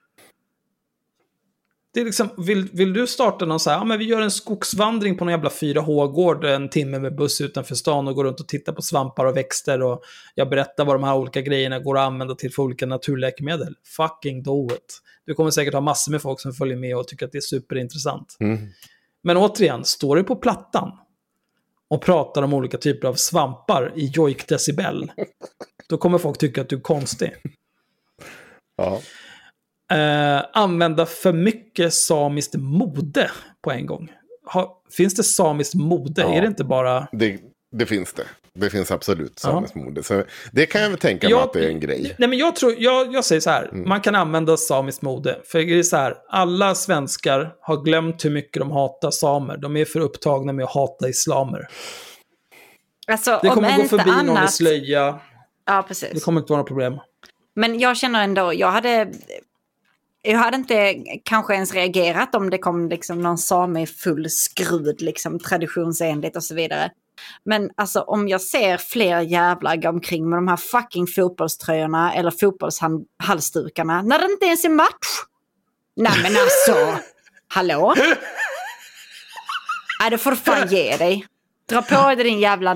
Det är liksom, vill du starta någon så här, men vi gör en skogsvandring på någon jävla 4H-gård en timme med buss utanför stan och går runt och tittar på svampar och växter och jag berättar vad de här olika grejerna går att använda till för olika naturläkemedel. Fucking do it. Du kommer säkert ha massor med folk som följer med och tycker att det är superintressant. Men återigen, står du på plattan och pratar om olika typer av svampar i jojk decibel, då kommer folk tycka att du är konstig. Ja. Använda för mycket samiskt mode på en gång. Finns det samiskt mode? Är det inte bara... Det finns det. Det finns absolut samiskt mode. Så det kan jag väl tänka mig att det är en grej. Nej, men jag säger så här. Man kan använda samiskt mode. För det är så här. Alla svenskar har glömt hur mycket de hatar samer. De är för upptagna med att hata islamer. Alltså, det kommer gå förbi någon i slöja. Ja, precis. Det kommer inte vara något problem. Men jag känner ändå, jag hade inte kanske ens reagerat om det kom liksom någon same full skrud, liksom traditionsenligt och så vidare. Men alltså om jag ser fler jävlar gå omkring med de här fucking fotbollströjorna eller fotbollshalsdukarna när det inte ens är match. Nej men alltså, hallå? Nej, det får du fan ge dig. Dra på dig din jävla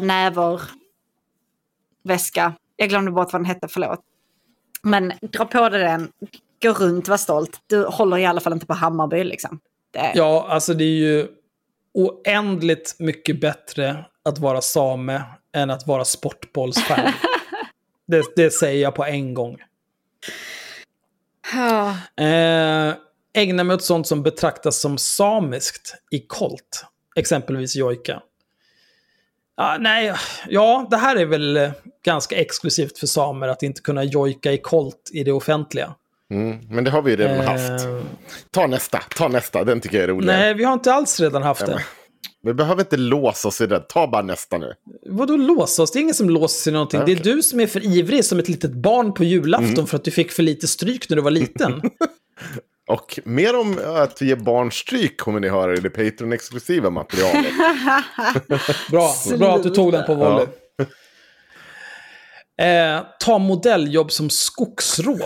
näverväska. Jag glömde bort vad den hette, förlåt. Men dra på dig den. Gå runt, var stolt. Du håller i alla fall inte på Hammarby liksom. Ja, alltså det är ju oändligt mycket bättre att vara same än att vara sportbollsfan. det säger jag på en gång. Ägna mig åt sånt som betraktas som samiskt i kolt. Exempelvis jojka. Det här är väl ganska exklusivt för samer att inte kunna jojka i kolt i det offentliga. Men det har vi redan haft. Ta nästa, den tycker jag är rolig. Nej, vi har inte alls redan haft det. Vi behöver inte låsa oss i det. Ta bara nästa nu. Vadå låsa oss? Det är ingen som låser sig någonting. Okay. Det är du som är för ivrig som ett litet barn på julafton för att du fick för lite stryk när du var liten. Och mer om att ge barn stryk kommer ni höra i det Patreon-exklusiva materialet. Bra att du tog den på volley. Ta modelljobb som skogsrå.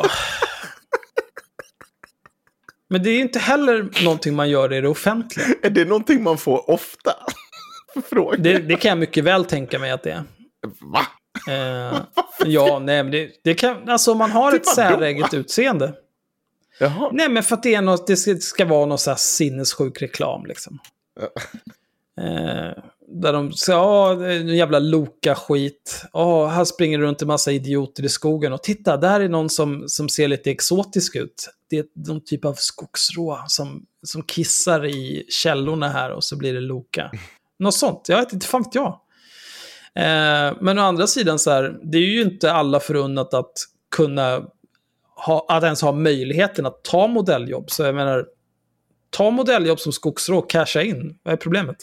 Men det är inte heller någonting man gör i det offentliga. Är det någonting man får ofta? Det kan jag mycket väl tänka mig att det är. Va? Ja, nej, men det kan, alltså man har ett säreget utseende. Jaha. Nej, men för att det ska vara någon så här sinnessjuk reklam liksom. Där de säger, en jävla Loka-skit. Här springer runt en massa idioter i skogen. Och titta, där är någon som ser lite exotisk ut. Det är någon typ av skogsrå som kissar i källorna här och så blir det Loka. Något sånt, jag vet inte, fan vet jag. Men å andra sidan så här, det är ju inte alla förunnat att kunna att ens ha möjligheten att ta modelljobb. Så jag menar, ta modelljobb som skogsrå, casha in. Vad är problemet?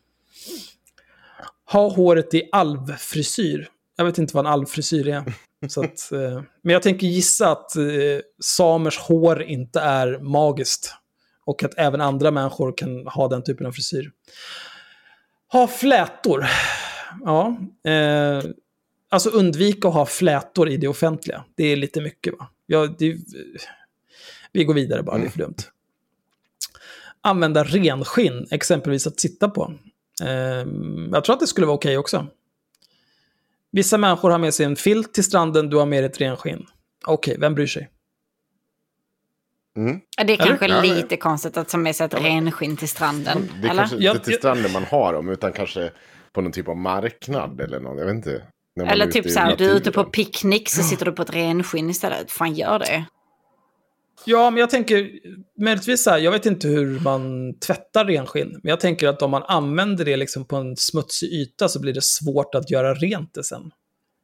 Ha håret i alvfrisyr. Jag vet inte vad en alvfrisyr är. Så att, men jag tänker gissa att samers hår inte är magiskt. Och att även andra människor kan ha den typen av frisyr. Ha flätor. Ja. Alltså undvika att ha flätor i det offentliga. Det är lite mycket, va? Vi går vidare bara, det är för dumt. Använda renskinn, exempelvis att sitta på. Jag tror att det skulle vara okej också. Vissa människor har med sig en filt till stranden, du har med ett renskinn. Okej, vem bryr sig? Det är kanske lite konstigt att ta med sig ett renskinn till stranden. Det är kanske inte till stranden man har dem, utan kanske på någon typ av marknad eller något, jag vet inte. Eller typ så här, du är ute på picknick så sitter du på ett renskinn istället. Fan, gör det. Ja, men jag tänker, möjligtvis så här, jag vet inte hur man tvättar renskinn. Men jag tänker att om man använder det liksom på en smutsig yta så blir det svårt att göra rent det sen.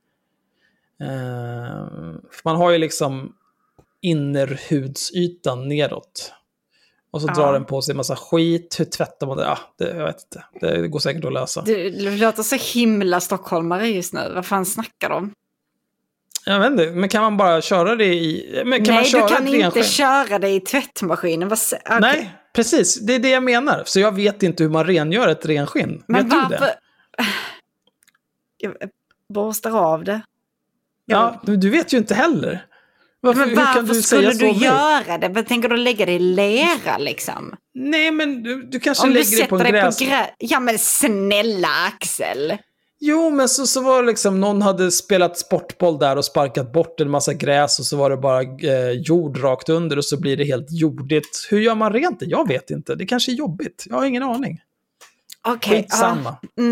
För man har ju liksom innerhudsytan nedåt. Och så drar den på sig en massa skit. Hur tvättar man det? Jag vet inte. Det går säkert att lösa. Du låter så himla stockholmare just nu. Vad fan snackar de? Jag vet inte. Men kan man bara köra det i... Men kan Nej, man köra du kan inte renskinn? köra det i tvättmaskinen. Okay. Nej, precis. Det är det jag menar. Så jag vet inte hur man rengör ett renskinn. Men vet du det? Jag borstar av det. Ja, du vet ju inte heller. Varför skulle du göra det? Vad tänker du lägga det i lera liksom? Nej, men du kanske lägger det på en gräs. Ja, men snälla Axel. Jo, men så var det liksom, någon hade spelat sportboll där och sparkat bort en massa gräs och så var det bara jord rakt under och så blir det helt jordigt. Hur gör man rent det? Jag vet inte. Det kanske är jobbigt. Jag har ingen aning. Okej. Skitsamma.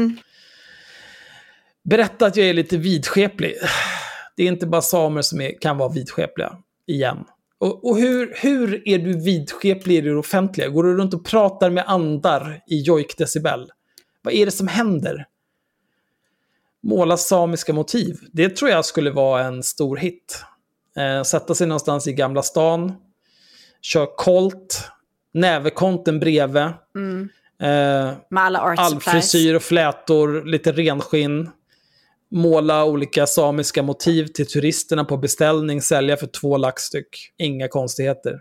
Berätta att jag är lite vidskeplig. Det är inte bara samer som kan vara vidskepliga. Igen. Och hur är du vidskeplig i det offentliga? Går du runt och pratar med andar i jojkdecibel? Vad är det som händer? Måla samiska motiv. Det tror jag skulle vara en stor hit. Sätta sig någonstans i Gamla stan. Kör kolt. Nävekonten bredvid. Med alla alfrisyr och flätor. Lite renskinn. Måla olika samiska motiv till turisterna på beställning. Sälja för 2 lax styck. Inga konstigheter.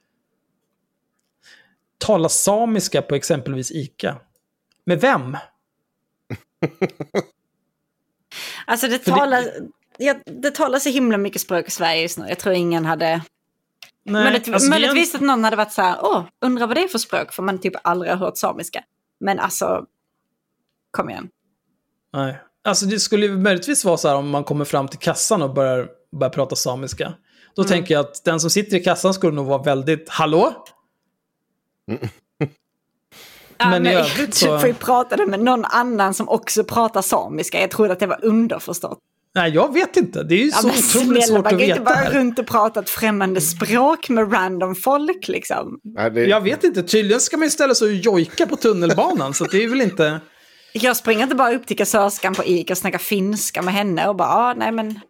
Tala samiska på exempelvis ICA. Med vem? Alltså det talar så himla mycket språk i Sverige just nu. Jag tror ingen hade... Nej, möjligtvis att någon hade varit så här, undrar vad det är för språk, för man typ aldrig har hört samiska. Men alltså, kom igen. Nej, alltså det skulle ju möjligtvis vara så här om man kommer fram till kassan och börjar prata samiska. Då tänker jag att den som sitter i kassan skulle nog vara väldigt, hallå? Men i övrigt så... Jag pratade med någon annan som också pratar samiska. Jag trodde att det var underförstått. Nej, jag vet inte. Det är ju så otroligt svårt att veta. Man kan inte bara runt och prata ett främmande språk med random folk liksom. Jag vet inte. Tydligen ska man ju ställa sig och jojka på tunnelbanan. Så det är väl inte... Jag springer inte bara upp till kassörskan på ICA och snackar finska med henne och bara, nej men...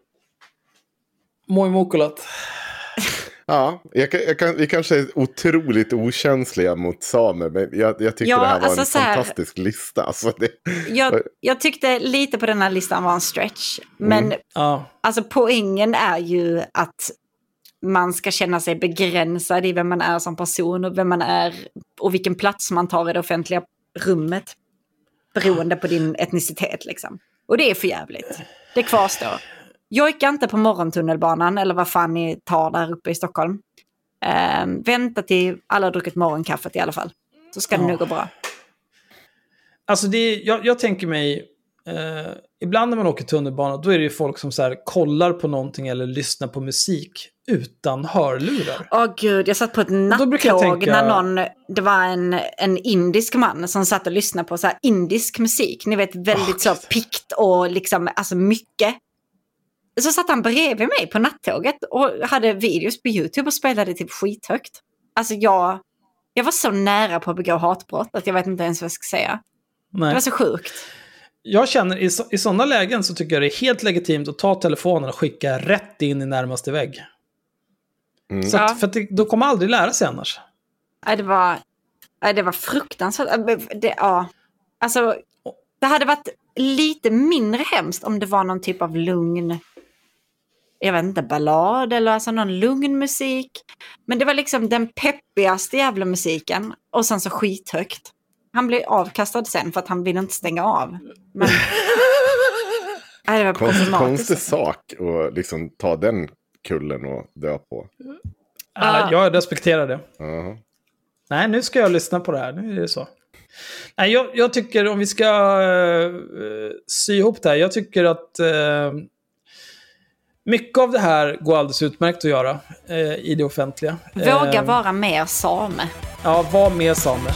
Moi mukulat. Ja, vi kanske är otroligt okänsliga mot samer, men jag tyckte det här var en fantastisk lista. Alltså jag tyckte lite på den här listan var en stretch, men alltså poängen är ju att man ska känna sig begränsad i vem man är som person och vem man är och vilken plats man tar i det offentliga rummet beroende på din etnicitet liksom. Och det är för jävligt. Det kvarstår. Jojka inte på morgontunnelbanan eller vad fan ni tar där uppe i Stockholm. Vänta till alla har druckit morgonkaffet i alla fall. Så ska det nog gå bra. Alltså jag tänker mig, ibland när man åker tunnelbana då är det ju folk som så här kollar på någonting eller lyssnar på musik utan hörlurar. Gud, jag satt på ett nattåg när det var en indisk man som satt och lyssnade på så här indisk musik. Ni vet, väldigt så pikt och liksom, alltså mycket. Så satt han bredvid mig på nattåget och hade videos på YouTube och spelade typ skithögt. Alltså jag var så nära på att begå hatbrott att jag vet inte ens vad jag ska säga. Nej. Det var så sjukt. Jag känner i sådana lägen så tycker jag det är helt legitimt att ta telefonen och skicka rätt in i närmaste vägg. Så att, för att då kommer man aldrig lära sig annars. Nej, det var fruktansvärt. Alltså, det hade varit lite mindre hemskt om det var någon typ av lugn, jag vet inte, ballad eller alltså någon lugn musik. Men det var liksom den peppigaste jävla musiken och sen så skithögt. Han blev avkastad sen för att han ville inte stänga av. Men det var problematiskt. Konstig sak att liksom ta den kullen och dö på. Jag respekterar det. Nej, nu ska jag lyssna på det här. Nu är det så. Nej, jag tycker om vi ska sy ihop det här. Jag tycker att mycket av det här går alldeles utmärkt att göra i det offentliga. Våga vara mer same. Ja, var mer same.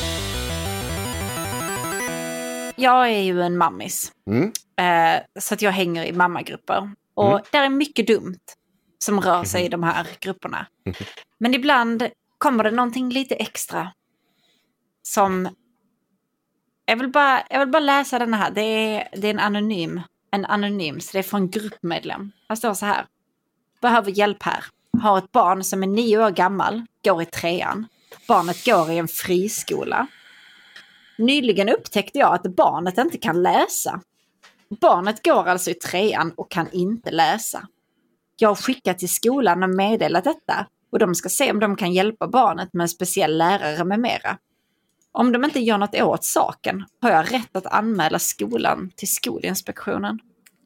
Jag är ju en mammis. Så att jag hänger i mammagrupper. Och där är mycket dumt som rör sig i de här grupperna. Men ibland kommer det någonting lite extra. Som... Jag vill bara läsa den här. Det är en anonym. Så det är från gruppmedlem. Han står så här. Behöver hjälp här. Har ett barn som är 9 år gammal. Går i 3:an. Barnet går i en friskola. Nyligen upptäckte jag att barnet inte kan läsa. Barnet går alltså i 3:an och kan inte läsa. Jag har skickat till skolan och meddelat detta. Och de ska se om de kan hjälpa barnet med en speciell lärare med mera. Om de inte gör något åt saken har jag rätt att anmäla skolan till Skolinspektionen.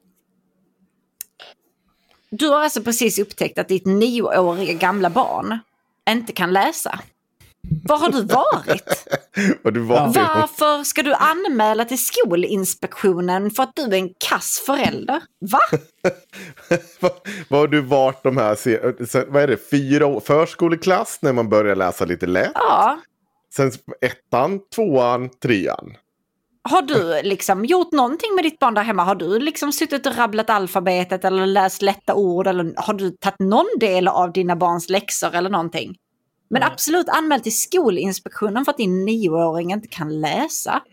Du har alltså precis upptäckt att ditt 9-åriga gamla barn inte kan läsa. Var har du varit? Varför ska du anmäla till Skolinspektionen för att du är en kass förälder? Va? Vad har du varit de här, vad är det, 4 år, förskoleklass när man börjar läsa lite lätt? Ja. Sen 1:an, 2:an, 3:an. Har du liksom gjort någonting med ditt barn där hemma? Har du liksom suttit och rabblat alfabetet eller läst lätta ord? Eller har du tagit någon del av dina barns läxor eller någonting? Men absolut anmäl till Skolinspektionen för att din 9-åring inte kan läsa.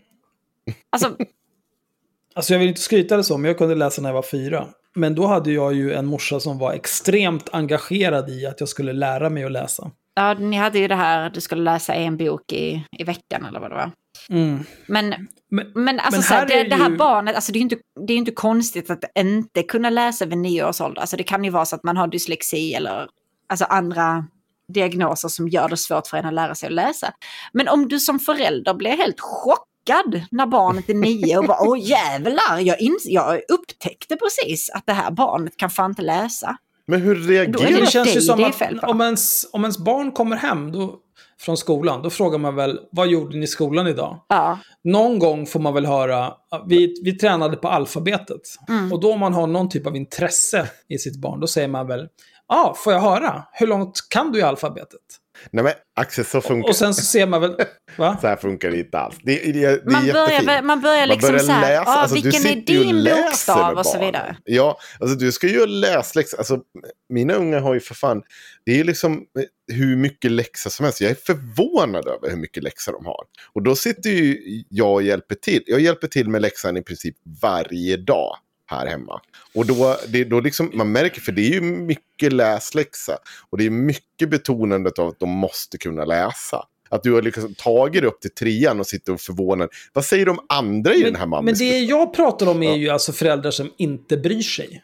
Alltså jag vill inte skryta det så, men jag kunde läsa när jag var 4. Men då hade jag ju en morsa som var extremt engagerad i att jag skulle lära mig att läsa. Ja, ni hade ju det här, du skulle läsa en bok i veckan eller vad det var. Men alltså så här, det här barnet, alltså det är ju inte konstigt att inte kunna läsa vid 9 års ålder. Alltså det kan ju vara så att man har dyslexi eller alltså andra diagnoser som gör det svårt för en att lära sig att läsa. Men om du som förälder blir helt chockad när barnet är 9 och bara, åh jävlar, jag upptäckte precis att det här barnet kan fan inte läsa. Men hur reagerar det? Känns ju som att om ens barn kommer hem, då från skolan, då frågar man väl, vad gjorde ni i skolan idag? Ja. Någon gång får man väl höra, vi tränade på alfabetet. Och då om man har någon typ av intresse i sitt barn, då säger man väl, får jag höra? Hur långt kan du i alfabetet? Nej men Axel, så funkar. Och sen så ser man väl, va? Så här funkar det inte alls. Det är man börjar liksom man så här, läsa. Alltså, vilken är din bokstav och så vidare. Ja, alltså du ska ju läsa läxor. Alltså mina unga har ju för fan, det är ju liksom hur mycket läxor som helst. Jag är förvånad över hur mycket läxor de har. Och då sitter ju jag och hjälper till. Jag hjälper till med läxan i princip varje dag här hemma. Och då liksom, man märker, för det är ju mycket läsläxa. Och det är mycket betonandet av att de måste kunna läsa. Att du har liksom tagit upp till 3:an och sitter och förvånad. Vad säger de andra i den här mamman? Men det jag pratar om är ju alltså föräldrar som inte bryr sig.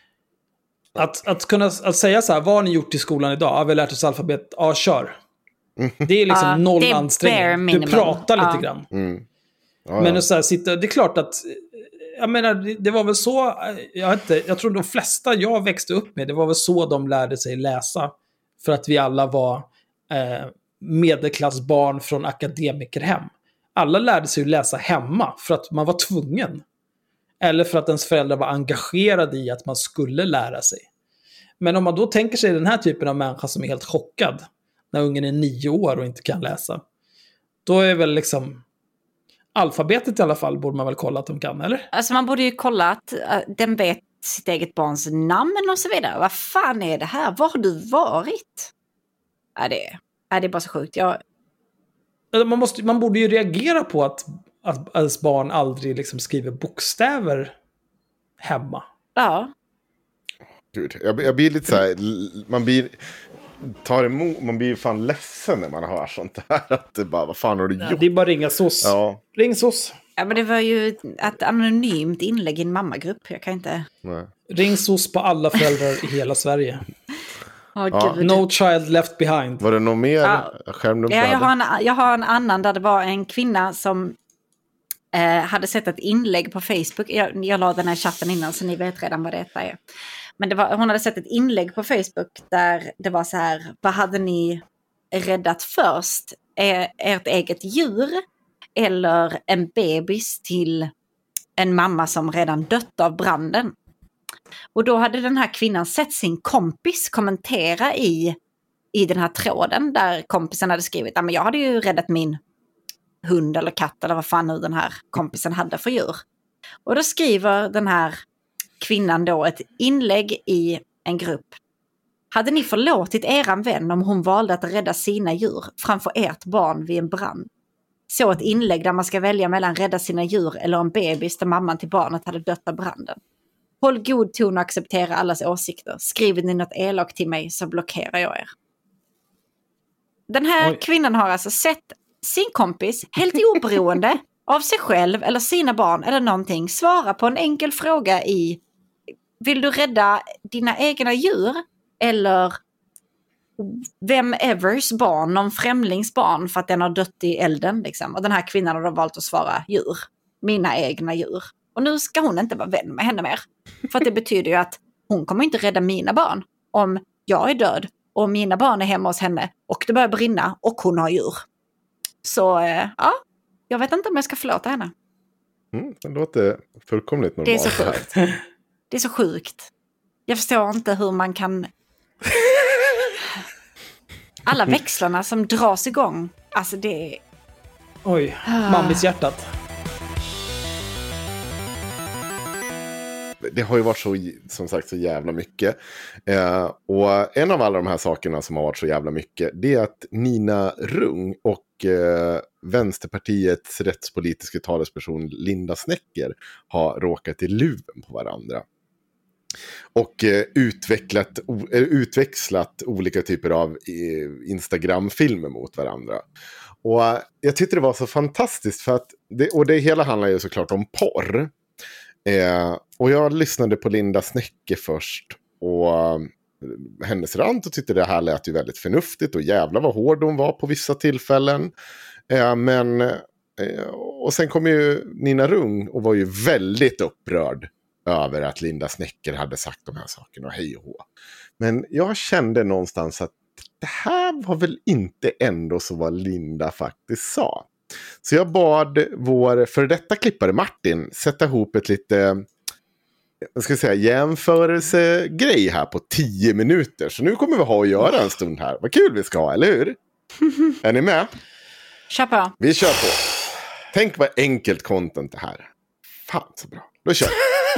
Att säga så här, vad har ni gjort i skolan idag? Vi har lärt oss alfabet, kör. Det är liksom noll ansträngning. Du pratar lite grann. Men så här, det är klart att, jag menar, det var väl så, jag tror de flesta jag växte upp med, det var väl så de lärde sig läsa. För att vi alla var medelklassbarn från akademikerhem. Alla lärde sig läsa hemma för att man var tvungen. Eller för att ens föräldrar var engagerade i att man skulle lära sig. Men om man då tänker sig den här typen av människa som är helt chockad när ungen är 9 år och inte kan läsa, då är väl liksom alfabetet i alla fall borde man väl kolla att de kan, eller? Alltså man borde ju kolla att den vet sitt eget barns namn och så vidare. Vad fan är det här? Var har du varit? Det är bara så sjukt. Man borde ju reagera på att ens barn aldrig liksom skriver bokstäver hemma. Ja. Gud, jag blir lite så här, man blir fan ledsen när man hör sånt här. Att det bara, vad fan har du gjort? Det är bara ringa SOS. Ja. Ring SOS. Ja, men det var ju ett anonymt inlägg i en mammagrupp. Jag kan inte... Nej. Ring SOS på alla föräldrar i hela Sverige. Gud. No child left behind. Var det något mer? Jag har en annan där det var en kvinna som hade sett ett inlägg på Facebook. Jag la den här chatten innan så ni vet redan vad detta är. Men hon hade sett ett inlägg på Facebook där det var så här: vad hade ni räddat först? Ert eget djur eller en bebis till en mamma som redan dött av branden? Och då hade den här kvinnan sett sin kompis kommentera i den här tråden där kompisen hade skrivit: men jag hade ju räddat min hund eller katt eller vad fan nu den här kompisen hade för djur. Och då skriver den här kvinnan då ett inlägg i en grupp. Hade ni förlåtit eran vän om hon valde att rädda sina djur framför ert barn vid en brand? Så ett inlägg där man ska välja mellan rädda sina djur eller en bebis där mamman till barnet hade dött av branden. Håll god ton och acceptera allas åsikter. Skriver ni något elakt till mig så blockerar jag er. Den här kvinnan har alltså sett sin kompis helt oberoende av sig själv eller sina barn eller någonting svara på en enkel fråga i: vill du rädda dina egna djur eller vem evers barn, någon främlings barn för att den har dött i elden liksom. Och den här kvinnan har då valt att svara djur, mina egna djur. Och nu ska hon inte vara vän med henne mer. För att det betyder ju att hon kommer inte rädda mina barn om jag är död och mina barn är hemma hos henne och det börjar brinna och hon har djur. Så jag vet inte om jag ska förlåta henne. Det låter fullkomligt normalt. Det är så sjukt. Det är så sjukt. Jag förstår inte hur man kan... Alla växlarna som dras igång. Alltså det är... Oj, mammis hjärtat. Det har ju varit så, som sagt, så jävla mycket. Och en av alla de här sakerna som har varit så jävla mycket, det är att Nina Rung och Vänsterpartiets rättspolitiska talesperson Linda Snecker har råkat i luven på varandra. Och utväxlat olika typer av Instagram-filmer mot varandra. Och jag tyckte det var så fantastiskt för att det hela handlar ju såklart om porr. Och jag lyssnade på Linda Snecker först och hennes rant och tyckte det här lät ju väldigt förnuftigt och jävla vad hård hon var på vissa tillfällen. Och sen kom ju Nina Rung och var ju väldigt upprörd över att Linda Snecker hade sagt de här sakerna och hej och hå. Men jag kände någonstans att det här var väl inte ändå så vad Linda faktiskt sa. Så jag bad vår för detta klippare Martin sätta ihop ett lite, jag ska säga, jämförelsegrej här på 10 minuter. Så nu kommer vi ha att göra en stund här. Vad kul vi ska ha, eller hur? Är ni med? Kör på. Vi kör på. Tänk vad enkelt content det här. Fan så bra. Då kör vi.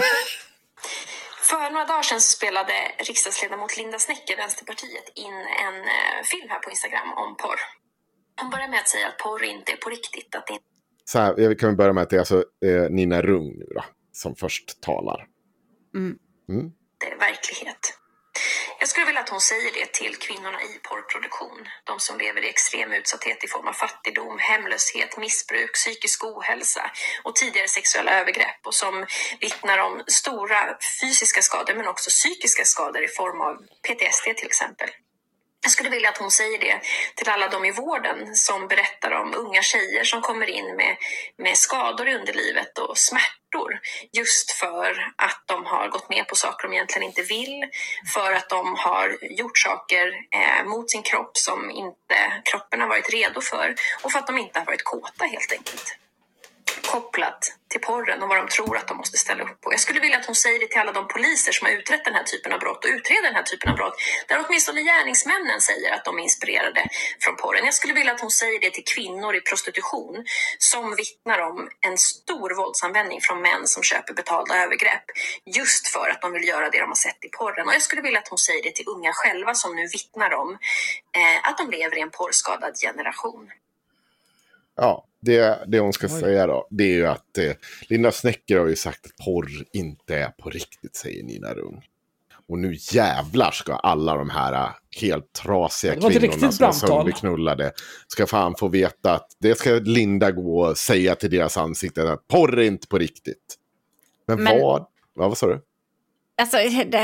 För några dagar sedan så spelade riksdagsledamot Linda Snecker, Vänsterpartiet, in en film här på Instagram om porr. Hon börjar med att säga att porr inte är på riktigt. Att det... Så här, kan vi börja med att det är alltså Nina Rung nu då, som först talar. Det är verklighet. Jag skulle vilja att hon säger det till kvinnorna i porrproduktion. De som lever i extrem utsatthet i form av fattigdom, hemlöshet, missbruk, psykisk ohälsa och tidigare sexuella övergrepp. Och som vittnar om stora fysiska skador men också psykiska skador i form av PTSD till exempel. Jag skulle vilja att hon säger det till alla de i vården som berättar om unga tjejer som kommer in med skador i underlivet och smärtor. Just för att de har gått med på saker de egentligen inte vill. För att de har gjort saker mot sin kropp som inte kroppen har varit redo för. Och för att de inte har varit kåta helt enkelt. Kopplat till porren och vad de tror att de måste ställa upp på. Jag skulle vilja att hon säger det till alla de poliser som har utrett den här typen av brott och utreder den här typen av brott. Där åtminstone gärningsmännen säger att de är inspirerade från porren. Jag skulle vilja att hon säger det till kvinnor i prostitution som vittnar om en stor våldsanvändning från män som köper betalda övergrepp. Just för att de vill göra det de har sett i porren. Och jag skulle vilja att hon säger det till unga själva som nu vittnar om att de lever i en porrskadad generation. Ja, det hon ska säga då, det är ju att Linda Snecker har ju sagt att porr inte är på riktigt, säger Nina Rung. Och nu jävlar ska alla de här helt trasiga kvinnorna som är sönderknullade ska fan få veta att det ska Linda gå och säga till deras ansikten att porr är inte på riktigt. Men vad sa du? Alltså,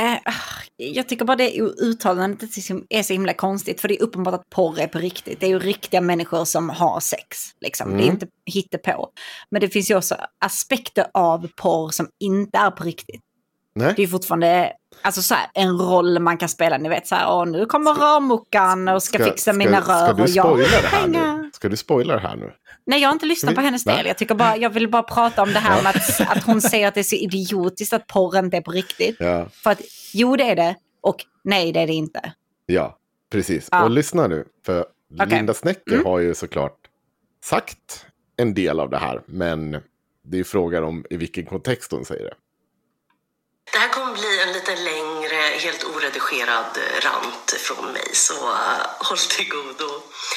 jag tycker bara det uttalandet är så himla konstigt. För det är uppenbart att porr är på riktigt. Det är ju riktiga människor som har sex. Liksom. Det är inte hittepå. Men det finns ju också aspekter av porr som inte är på riktigt. Nej. Det är fortfarande alltså, så här, en roll man kan spela. Ni vet så här, nu kommer rörmockan och ska fixa mina rör. Ska du spoila det här nu? Ska du spoila det här nu? Nej, jag har inte lyssnat på hennes del. Jag vill bara prata om det här med att hon säger att det är så idiotiskt att porren inte är på riktigt. Ja. För att jo, det är det. Och nej, det är det inte. Ja, precis. Ja. Och lyssna nu. För Linda Snecker har ju såklart sagt en del av det här. Men det är frågan om i vilken kontext hon säger det. Det här kommer bli en lite längre, helt oredigerad rant från mig. Så håll till godo.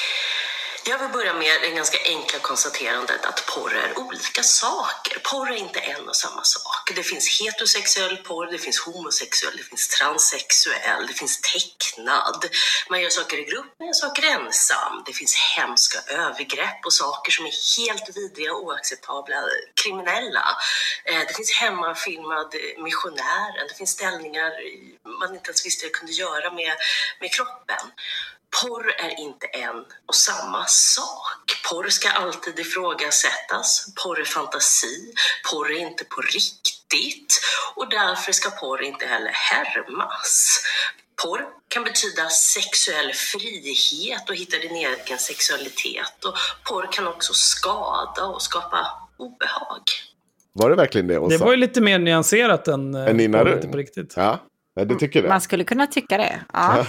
Jag vill börja med det ganska enkla konstaterandet att porr är olika saker. Porr är inte en och samma sak. Det finns heterosexuell porr, det finns homosexuell, det finns transsexuell, det finns tecknad. Man gör saker i grupp, man gör saker ensam. Det finns hemska övergrepp och saker som är helt vidriga, oacceptabla, kriminella. Det finns hemmafilmad missionären, det finns ställningar man inte ens visste jag kunde göra med kroppen. Porr är inte en och samma sak. Porr ska alltid ifrågasättas. Porr är fantasi. Porr är inte på riktigt. Och därför ska porr inte heller härmas. Porr kan betyda sexuell frihet och hitta din egen sexualitet. Och porr kan också skada och skapa obehag. Var det verkligen det? Det var ju lite mer nyanserat än Nina Rung. På riktigt. Ja. Ja, du tycker det? Man skulle kunna tycka det. Ja.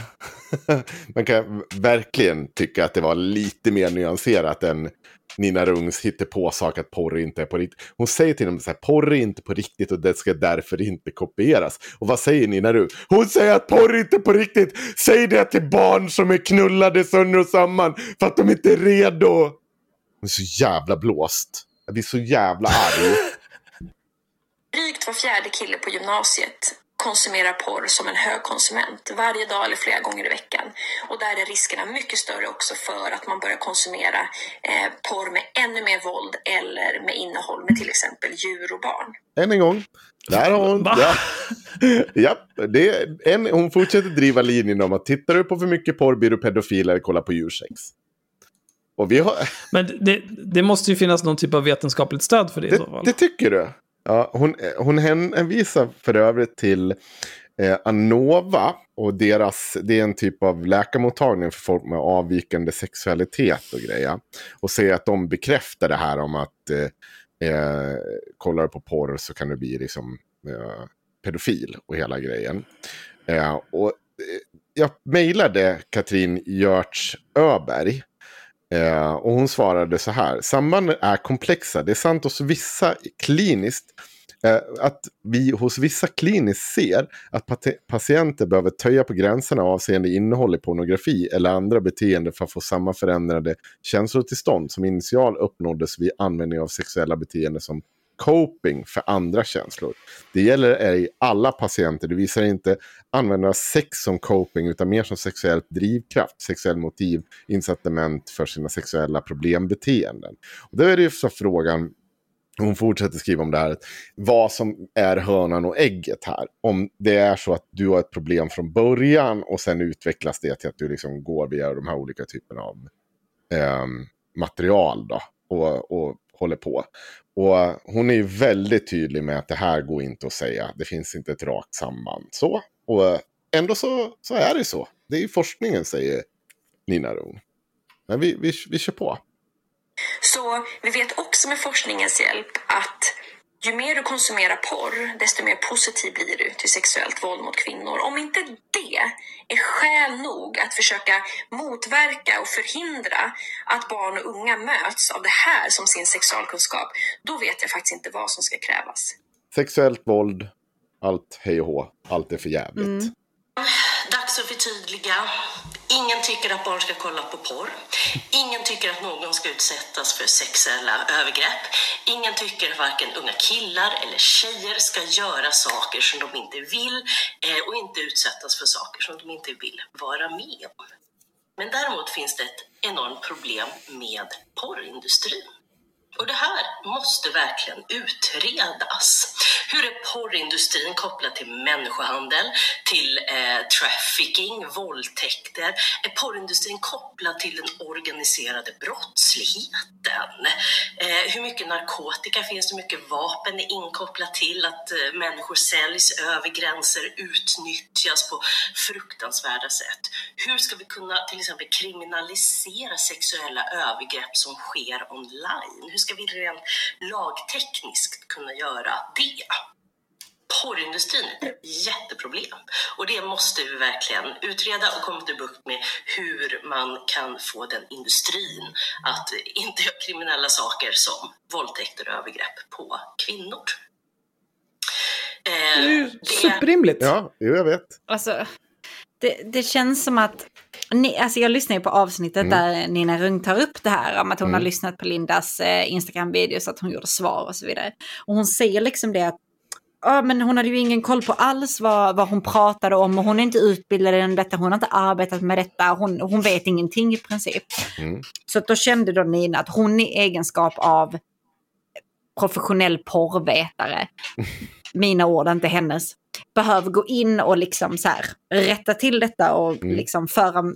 Man kan verkligen tycka att det var lite mer nyanserat än Nina Rungs hittepåsak att porr inte är på riktigt. Hon säger till dem så här, porr är inte på riktigt och det ska därför inte kopieras. Och vad säger Nina Rung? Hon säger att porr inte är på riktigt. Säg det till barn som är knullade sönder och samman för att de inte är redo. Hon är så jävla blåst. Jag blir så jävla arg. Drygt var fjärde kille på gymnasiet konsumerar porr som en högkonsument varje dag eller flera gånger i veckan. Och där är riskerna mycket större också för att man börjar konsumera porr med ännu mer våld eller med innehåll med till exempel djur och barn. Än en gång. Där har hon. Ja, hon fortsätter driva linjen om att tittar du på för mycket porr blir du pedofil eller kolla på djursex. Och vi har... Men det måste ju finnas någon typ av vetenskapligt stöd för det i så fall. Det tycker du? Ja, hon hänvisar för övrigt till Anova Och det är en typ av läkarmottagning för folk med avvikande sexualitet och grejer. Och säger att de bekräftar det här om att kollar på porr så kan du bli liksom pedofil och hela grejen. Jag mejlade Katrin Görtz Öberg och hon svarade så här: sambanden är komplexa. Det är sant hos vissa kliniskt att vi hos vissa kliniskt ser att patienter behöver töja på gränserna avseende innehåll i pornografi eller andra beteenden för att få samma förändrade känslotillstånd som initial uppnåddes vid användning av sexuella beteenden som coping för andra känslor. Det gäller ej alla patienter. Det visar inte använda sex som coping utan mer som sexuellt drivkraft, sexuell motiv, incitament för sina sexuella problembeteenden. Och då är det ju så frågan, hon fortsätter skriva om det här, vad som är hönan och ägget här. Om det är så att du har ett problem från början och sen utvecklas det till att du liksom går via de här olika typerna av material då, och håller på. Och hon är ju väldigt tydlig med att det här går inte att säga. Det finns inte ett rakt samband. Så. Och ändå så är det så. Det är ju forskningen, säger Nina Rung. Men vi kör på. Så vi vet också med forskningens hjälp att ju mer du konsumerar porr, desto mer positiv blir du till sexuellt våld mot kvinnor. Om inte det är skäl nog att försöka motverka och förhindra att barn och unga möts av det här som sin sexualkunskap, då vet jag faktiskt inte vad som ska krävas. Sexuellt våld, allt hej och hå, allt är för jävligt. Dags att förtydliga. Ingen tycker att barn ska kolla på porr. Ingen tycker att någon ska utsättas för sexuella övergrepp. Ingen tycker att varken unga killar eller tjejer ska göra saker som de inte vill och inte utsättas för saker som de inte vill vara med om. Men däremot finns det ett enormt problem med porrindustrin. Och det här måste verkligen utredas. Hur är porrindustrin kopplad till människohandel, till trafficking, våldtäkter? Är porrindustrin kopplad till den organiserade brottsligheten? Hur mycket narkotika finns det? Hur mycket vapen är inkopplat till att människor säljs över gränser, utnyttjas på fruktansvärda sätt? Hur ska vi kunna till exempel kriminalisera sexuella övergrepp som sker online? Hur ska vi rent lagtekniskt kunna göra det? Porrindustrin är ett jätteproblem och det måste vi verkligen utreda och komma till bukt med, hur man kan få den industrin att inte göra kriminella saker som våldtäkter och övergrepp på kvinnor. Det är ju superrimligt. Ja, jag vet. Alltså, det känns som att alltså jag lyssnar ju på avsnittet där Nina Rung tar upp det här om att hon har lyssnat på Lindas Instagram-videos, att hon gjorde svar och så vidare. Och hon säger liksom det att men hon hade ju ingen koll på alls vad hon pratade om, och hon är inte utbildad i detta, hon har inte arbetat med detta, hon vet ingenting i princip. Så då kände då Nina att hon i egenskap av professionell porrvetare, mina ord, inte hennes, behöver gå in och liksom så här rätta till detta och liksom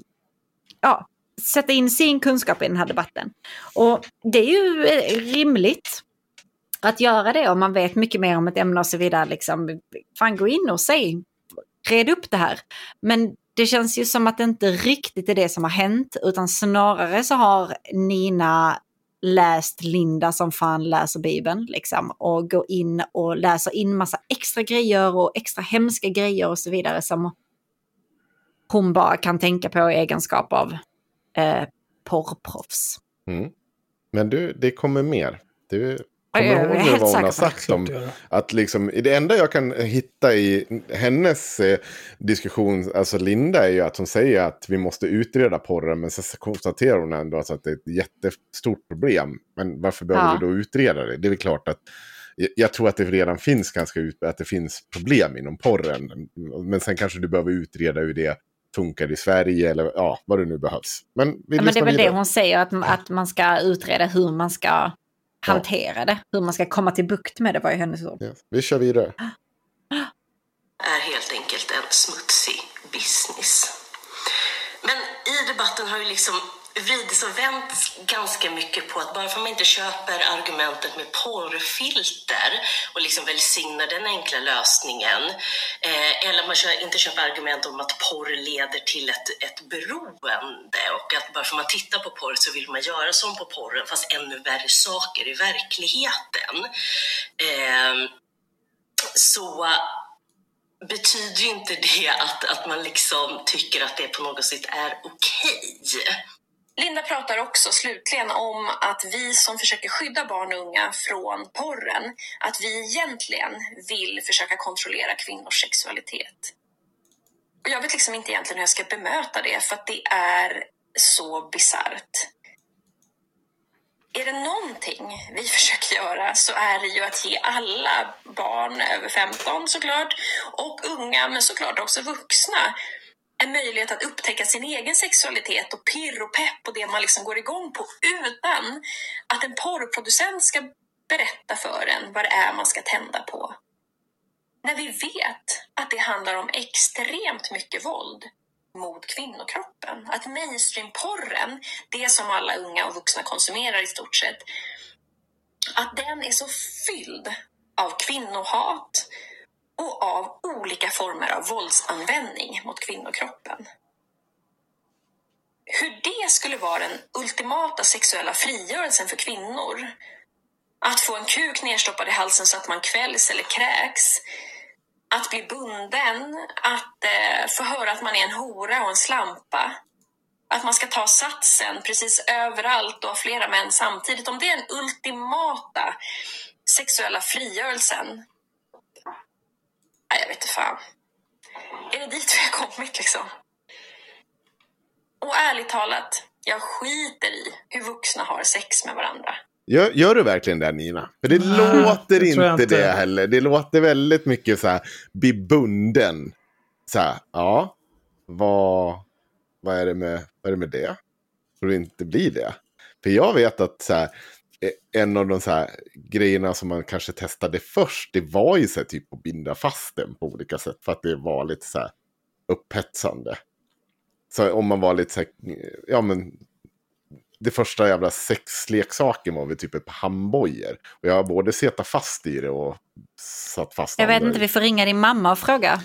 sätta in sin kunskap i den här debatten. Och det är ju rimligt att göra det om man vet mycket mer om ett ämne och så vidare. Liksom, fan, gå in och red upp det här. Men det känns ju som att det inte riktigt är det som har hänt, utan snarare så har Nina läst Linda som fan läser Bibeln liksom, och går in och läser in massa extra grejer och extra hemska grejer och så vidare som hon bara kan tänka på i egenskap av porrproffs. Men det kommer mer. Du kommer ihåg vad hon har sagt om att liksom, det enda jag kan hitta i hennes diskussion, alltså Linda, är ju att hon säger att vi måste utreda porren, men så konstaterar hon ändå att det är ett jättestort problem. Men varför behöver vi då utreda det? Det är väl klart att jag tror att det redan finns ganska att det finns problem inom porren, men sen kanske du behöver utreda hur det funkar i Sverige eller vad det nu behövs. Men det är väl det hon säger, att man ska utreda hur man ska hantera det. Hur man ska komma till bukt med det, var ju hennes ord. Ja, vi kör vidare. Är helt enkelt en smutsig business. Men i debatten har ju liksom vridits och vänts ganska mycket på att bara för man inte köper argumentet med porrfilter och liksom välsignar den enkla lösningen, eller man inte köper argument om att porr leder till ett beroende och att bara för man tittar på porr så vill man göra som på porren fast ännu värre saker i verkligheten, så betyder ju inte det att man liksom tycker att det på något sätt är okej. Linda pratar också slutligen om att vi som försöker skydda barn och unga från porren, att vi egentligen vill försöka kontrollera kvinnors sexualitet. Och jag vet liksom inte egentligen hur jag ska bemöta det, för att det är så bisarrt. Är det någonting vi försöker göra så är det ju att ge alla barn över 15 såklart, och unga men såklart också vuxna, en möjlighet att upptäcka sin egen sexualitet och pirr och pepp och det man liksom går igång på, utan att en porrproducent ska berätta för en vad det är man ska tända på. När vi vet att det handlar om extremt mycket våld mot kvinnokroppen. Att mainstream-porren, det som alla unga och vuxna konsumerar i stort sett, att den är så fylld av kvinnohat och av olika former av våldsanvändning mot kvinnokroppen. Hur det skulle vara den ultimata sexuella frigörelsen för kvinnor, att få en kuk nerstoppad i halsen så att man kvälls eller kräks, att bli bunden, att få höra att man är en hora och en slampa, att man ska ta satsen precis överallt och flera män samtidigt, om det är den ultimata sexuella frigörelsen, jag vet inte fan. Är det dit vi har kommit liksom? Och ärligt talat, jag skiter i hur vuxna har sex med varandra. Gör du verkligen det, Nina? För det låter inte det heller. Det låter väldigt mycket så här bebunden. Så här, ja. Vad är det med det? Får det inte bli det? För jag vet att så här, en av de så här grejerna som man kanske testade först, det var ju så här, typ att binda fast den på olika sätt. För att det var lite så här upphetsande. Så om man var lite så här, ja men det första jävla sexleksaken var väl typ ett handbojor. Och jag har både setat fast i det och satt fast. Jag vet inte, vi får ringa din mamma och fråga.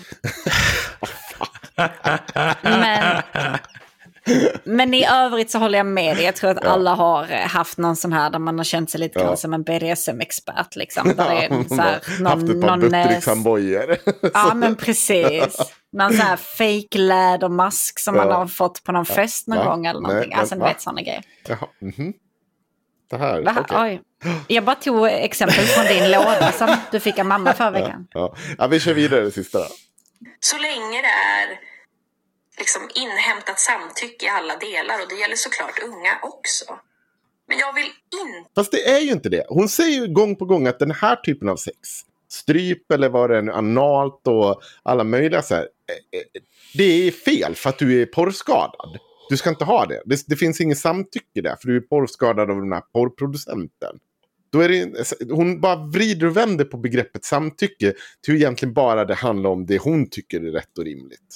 Men i övrigt så håller jag med dig. Jag tror att alla har haft någon sån här där man har känt sig lite grann som en BDSM-expert. Liksom. Där det är så här, haft ett par buttericks-handbojor. Ja, men precis. Någon sån här fake lädermask som man har fått på någon fest någon gång eller någonting. Nej, alltså, ni vet sådana grejer. Jaha, Det här okay. Jag bara tog exempel från din låda som du fick av mamma förra veckan. Ja, vi kör vidare det sista då. Så länge det är liksom inhämtat samtycke i alla delar, och det gäller såklart unga också. Men jag vill inte... Fast det är ju inte det. Hon säger ju gång på gång att den här typen av sex, stryp eller vad det är, analt och alla möjliga så här, det är fel för att du är porrskadad. Du ska inte ha det. Det finns ingen samtycke där, för du är porrskadad av den här porrproducenten. Då är det, hon bara vrider och vänder på begreppet samtycke till egentligen bara det handlar om det hon tycker är rätt och rimligt.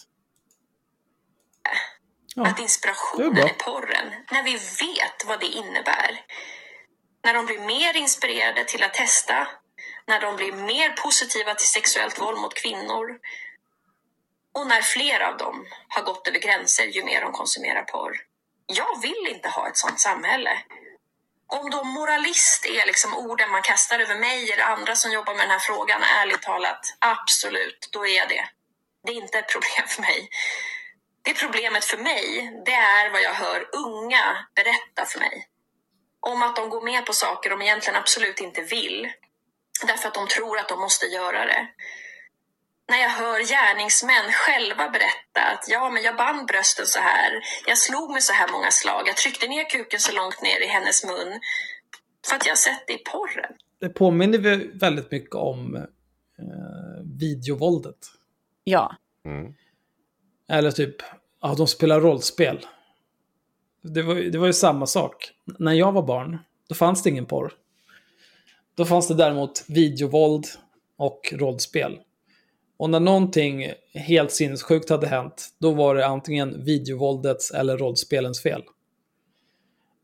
Att inspirationen är porren, när vi vet vad det innebär. När de blir mer inspirerade till att testa, när de blir mer positiva till sexuellt våld mot kvinnor, och när fler av dem har gått över gränser ju mer de konsumerar porr. Jag vill inte ha ett sånt samhälle. Om då moralist är liksom orden man kastar över mig eller andra som jobbar med den här frågan, ärligt talat, absolut, då är jag det. Det är inte ett problem för mig. Det problemet för mig, det är vad jag hör unga berätta för mig. Om att de går med på saker de egentligen absolut inte vill. Därför att de tror att de måste göra det. När jag hör gärningsmän själva berätta att ja, men jag band brösten så här. Jag slog med så här många slag. Jag tryckte ner kuken så långt ner i hennes mun. För att jag har sett det i porren. Det påminner väldigt mycket om videovåldet. Ja. Eller typ, ja, de spelar rollspel. Det var ju samma sak. När jag var barn, då fanns det ingen porr. Då fanns det däremot videovåld och rollspel. Och när någonting helt sinnessjukt hade hänt, då var det antingen videovåldets eller rollspelens fel.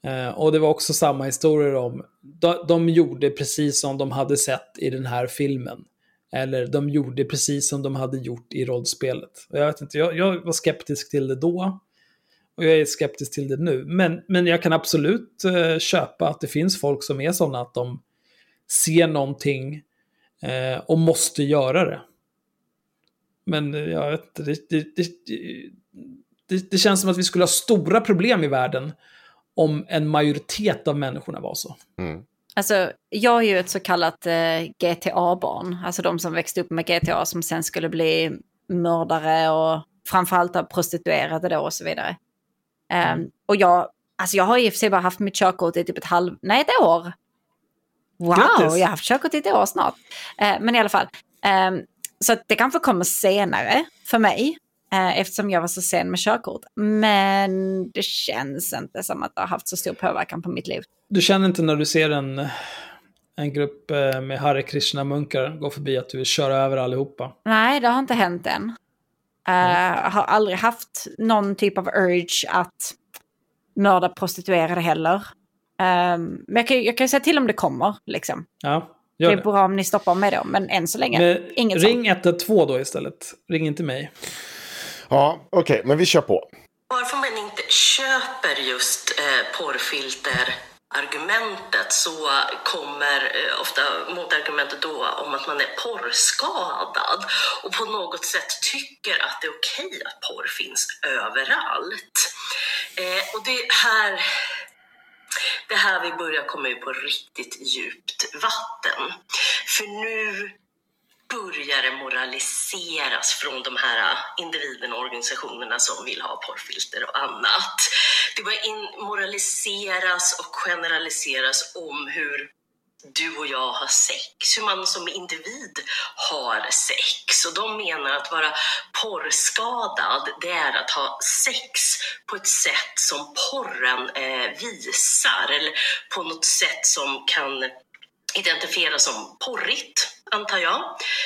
Och det var också samma historier om, de gjorde precis som de hade sett i den här filmen. Eller de gjorde precis som de hade gjort i rollspelet. Och jag vet inte, jag var skeptisk till det då. Och jag är skeptisk till det nu. Men jag kan absolut köpa att det finns folk som är sådana att de ser någonting och måste göra det. Men jag vet inte, det känns som att vi skulle ha stora problem i världen om en majoritet av människorna var så. Mm. Alltså, jag är ju ett så kallat GTA-barn. Alltså de som växte upp med GTA som sen skulle bli mördare och framförallt av prostituerade då och så vidare. Och jag har i och för sig bara haft mitt körkort i typ ett år. Wow, Grattis. jag har haft körkort i ett år snart. Men i alla fall. Så att det kanske kommer senare för mig. Eftersom jag var så sen med körkort. Men det känns inte som att det har haft så stor påverkan på mitt liv. Du känner inte när du ser en grupp med Hare Krishna-munkar gå förbi att du vill köra över allihopa? Nej, det har inte hänt än. Jag har aldrig haft någon typ av urge att mörda prostituerade heller. Men jag kan ju säga till om det kommer. Liksom. Ja, det är bra om ni stoppar mig då. Men än så länge, inget ring 112 då istället. Ring inte mig. Ja, okej, men vi kör på. Varför man inte köper just porrfilter-argumentet så kommer ofta motargumentet då om att man är porrskadad och på något sätt tycker att det är okej att porr finns överallt. Och det här vi börjar komma ut på riktigt djupt vatten. För nu börjar det moraliseras från de här individerna och organisationerna som vill ha porrfilter och annat. Det börjar moraliseras och generaliseras om hur du och jag har sex, hur man som individ har sex. Och de menar att vara porrskadad, det är att ha sex på ett sätt som porren visar eller på något sätt som kan identifieras som porrigt, antar jag.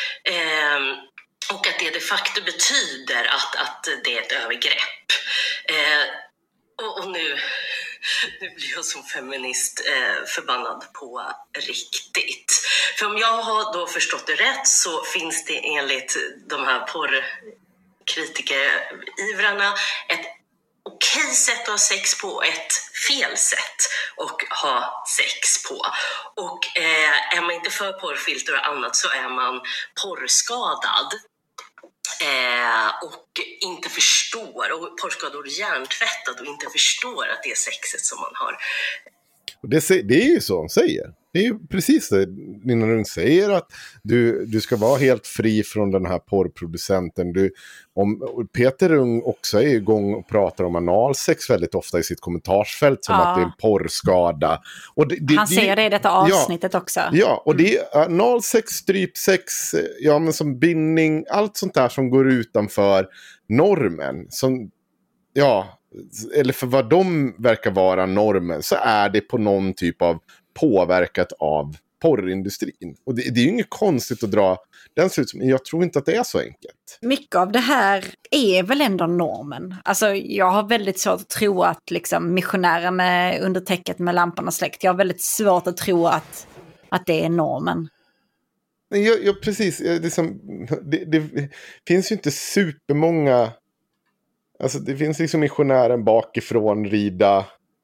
Och att det de facto betyder att det är ett övergrepp. Och nu blir jag som feminist förbannad på riktigt. För om jag har då förstått det rätt så finns det enligt de här porrkritikerivrarna ett okej sätt att ha sex på, ett fel sätt att ha sex på. Och är man inte för porrfilter och annat så är man porrskadad. Och inte förstår, och porrskadad och hjärntvättad och inte förstår att det är sexet som man har. Det är ju så hon säger. Det är ju precis det Nina Rung säger, att du ska vara helt fri från den här porrproducenten. Peter Rung också är igång och pratar om analsex väldigt ofta i sitt kommentarsfält som att det är en porrskada. Och han säger det i detta avsnittet också. Ja, och det är analsex, strypsex, ja, men som bindning, allt sånt där som går utanför normen. Som, ja, eller för vad de verkar vara normen, så är det på någon typ av påverkat av porrindustrin. Och det är ju inget konstigt att dra den slutsatsen, men jag tror inte att det är så enkelt. Mycket av det här är väl ändå normen. Alltså jag har väldigt svårt att tro att liksom missionären under täcket med lamporna släckt. Jag har väldigt svårt att tro att det är normen. Ja, precis. Det finns ju inte supermånga. Alltså det finns liksom missionären bakifrån, rida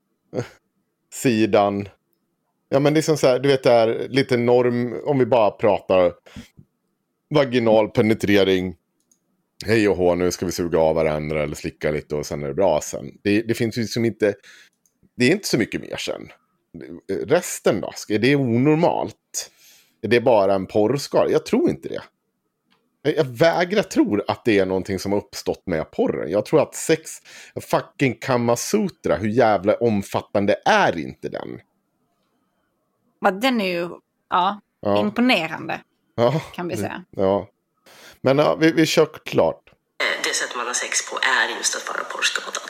sidan. Ja, men det är som så här, du vet, det är lite norm, om vi bara pratar vaginal penetrering, hej och hå, nu ska vi suga av varandra eller slicka lite och sen är det bra sen. Det finns ju liksom inte, det är inte så mycket mer sen. Resten då, är det onormalt? Är det bara en porrskal? Jag tror inte det. Jag vägrar tro att det är någonting som har uppstått med porren. Jag tror att fucking Kamasutra, hur jävla omfattande är inte den? Den är ju imponerande, kan vi säga. Ja. Men ja, vi kör klart. Det sätt man har sex på är just att vara porrskadad.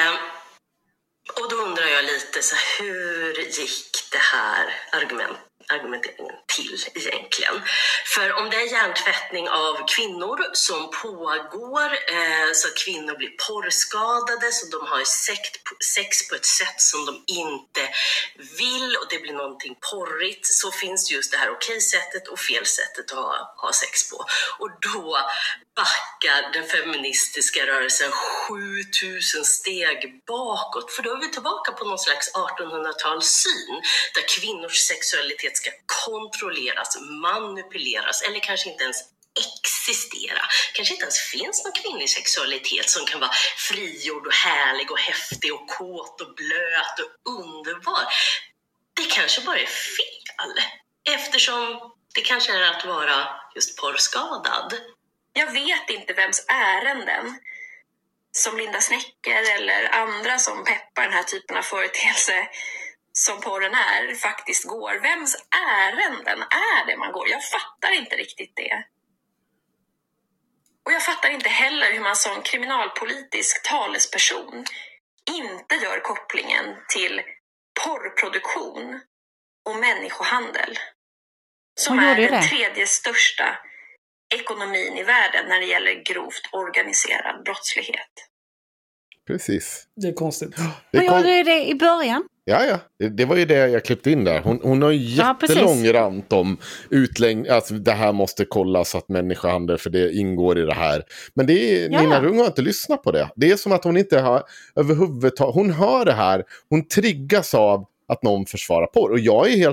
Och då undrar jag lite så här, hur gick det här argumenteringen till egentligen. För om det är hjärntvättning av kvinnor som pågår så att kvinnor blir porrskadade, så de har sex på ett sätt som de inte vill och det blir någonting porrigt, så finns just det här okej-sättet och fel-sättet att ha sex på. Och då backar den feministiska rörelsen 7000 steg bakåt, för då är vi tillbaka på någon slags 1800-talssyn där kvinnors sexualitet ska kontrolleras, manipuleras eller kanske inte ens existera. Kanske inte ens finns någon kvinnlig sexualitet som kan vara frigjord och härlig och häftig och kåt och blöt och underbar. Det kanske bara är fel, eftersom det kanske är att vara just porrskadad. Jag vet inte vems ärenden som Linda Snecker eller andra som peppar den här typen av företeelse som porren är faktiskt går. Vems ärenden är det man går? Jag fattar inte riktigt det. Och jag fattar inte heller hur man som kriminalpolitisk talesperson inte gör kopplingen till porrproduktion och människohandel. Som är den tredje största ekonomin i världen när det gäller grovt organiserad brottslighet. Precis. Det är konstigt. Vad gjorde det i början? Ja. Det var ju det jag klippte in där. Hon har ju jättelång rant om alltså det här måste kollas så att människohandel, för det ingår i det här. Men det är, Nina Rung har inte lyssnat på det. Det är som att hon inte har överhuvudtaget, hon hör det här, hon triggas av att någon försvarar porr. Och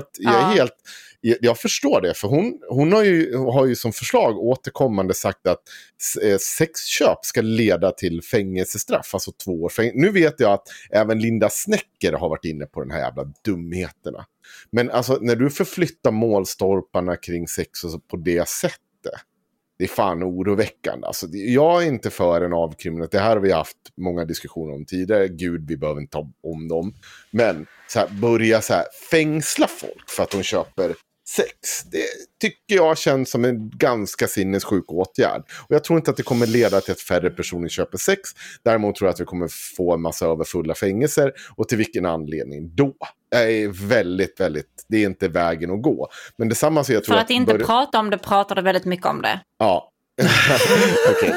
jag förstår det, för hon har ju som förslag återkommande sagt att sexköp ska leda till fängelsestraff, alltså 2 år fängelse. Nu vet jag att även Linda Snecker har varit inne på den här jävla dumheterna. Men alltså när du förflyttar målstolparna kring sex och på det sättet, det är fan oroväckande. Alltså, jag är inte för en avkriminalisering. Det här har vi haft många diskussioner om tidigare. Gud, vi behöver inte ta om dem. Men börja fängsla folk för att de köper sex. Det tycker jag känns som en ganska sinnessjuk åtgärd. Och jag tror inte att det kommer leda till att färre personer köper sex. Däremot tror jag att vi kommer få en massa överfulla fängelser. Och till vilken anledning då? Det är väldigt, det är inte vägen att gå. Men detsamma så jag tror för att inte prata om det, pratar det väldigt mycket om det. Ja. Okej.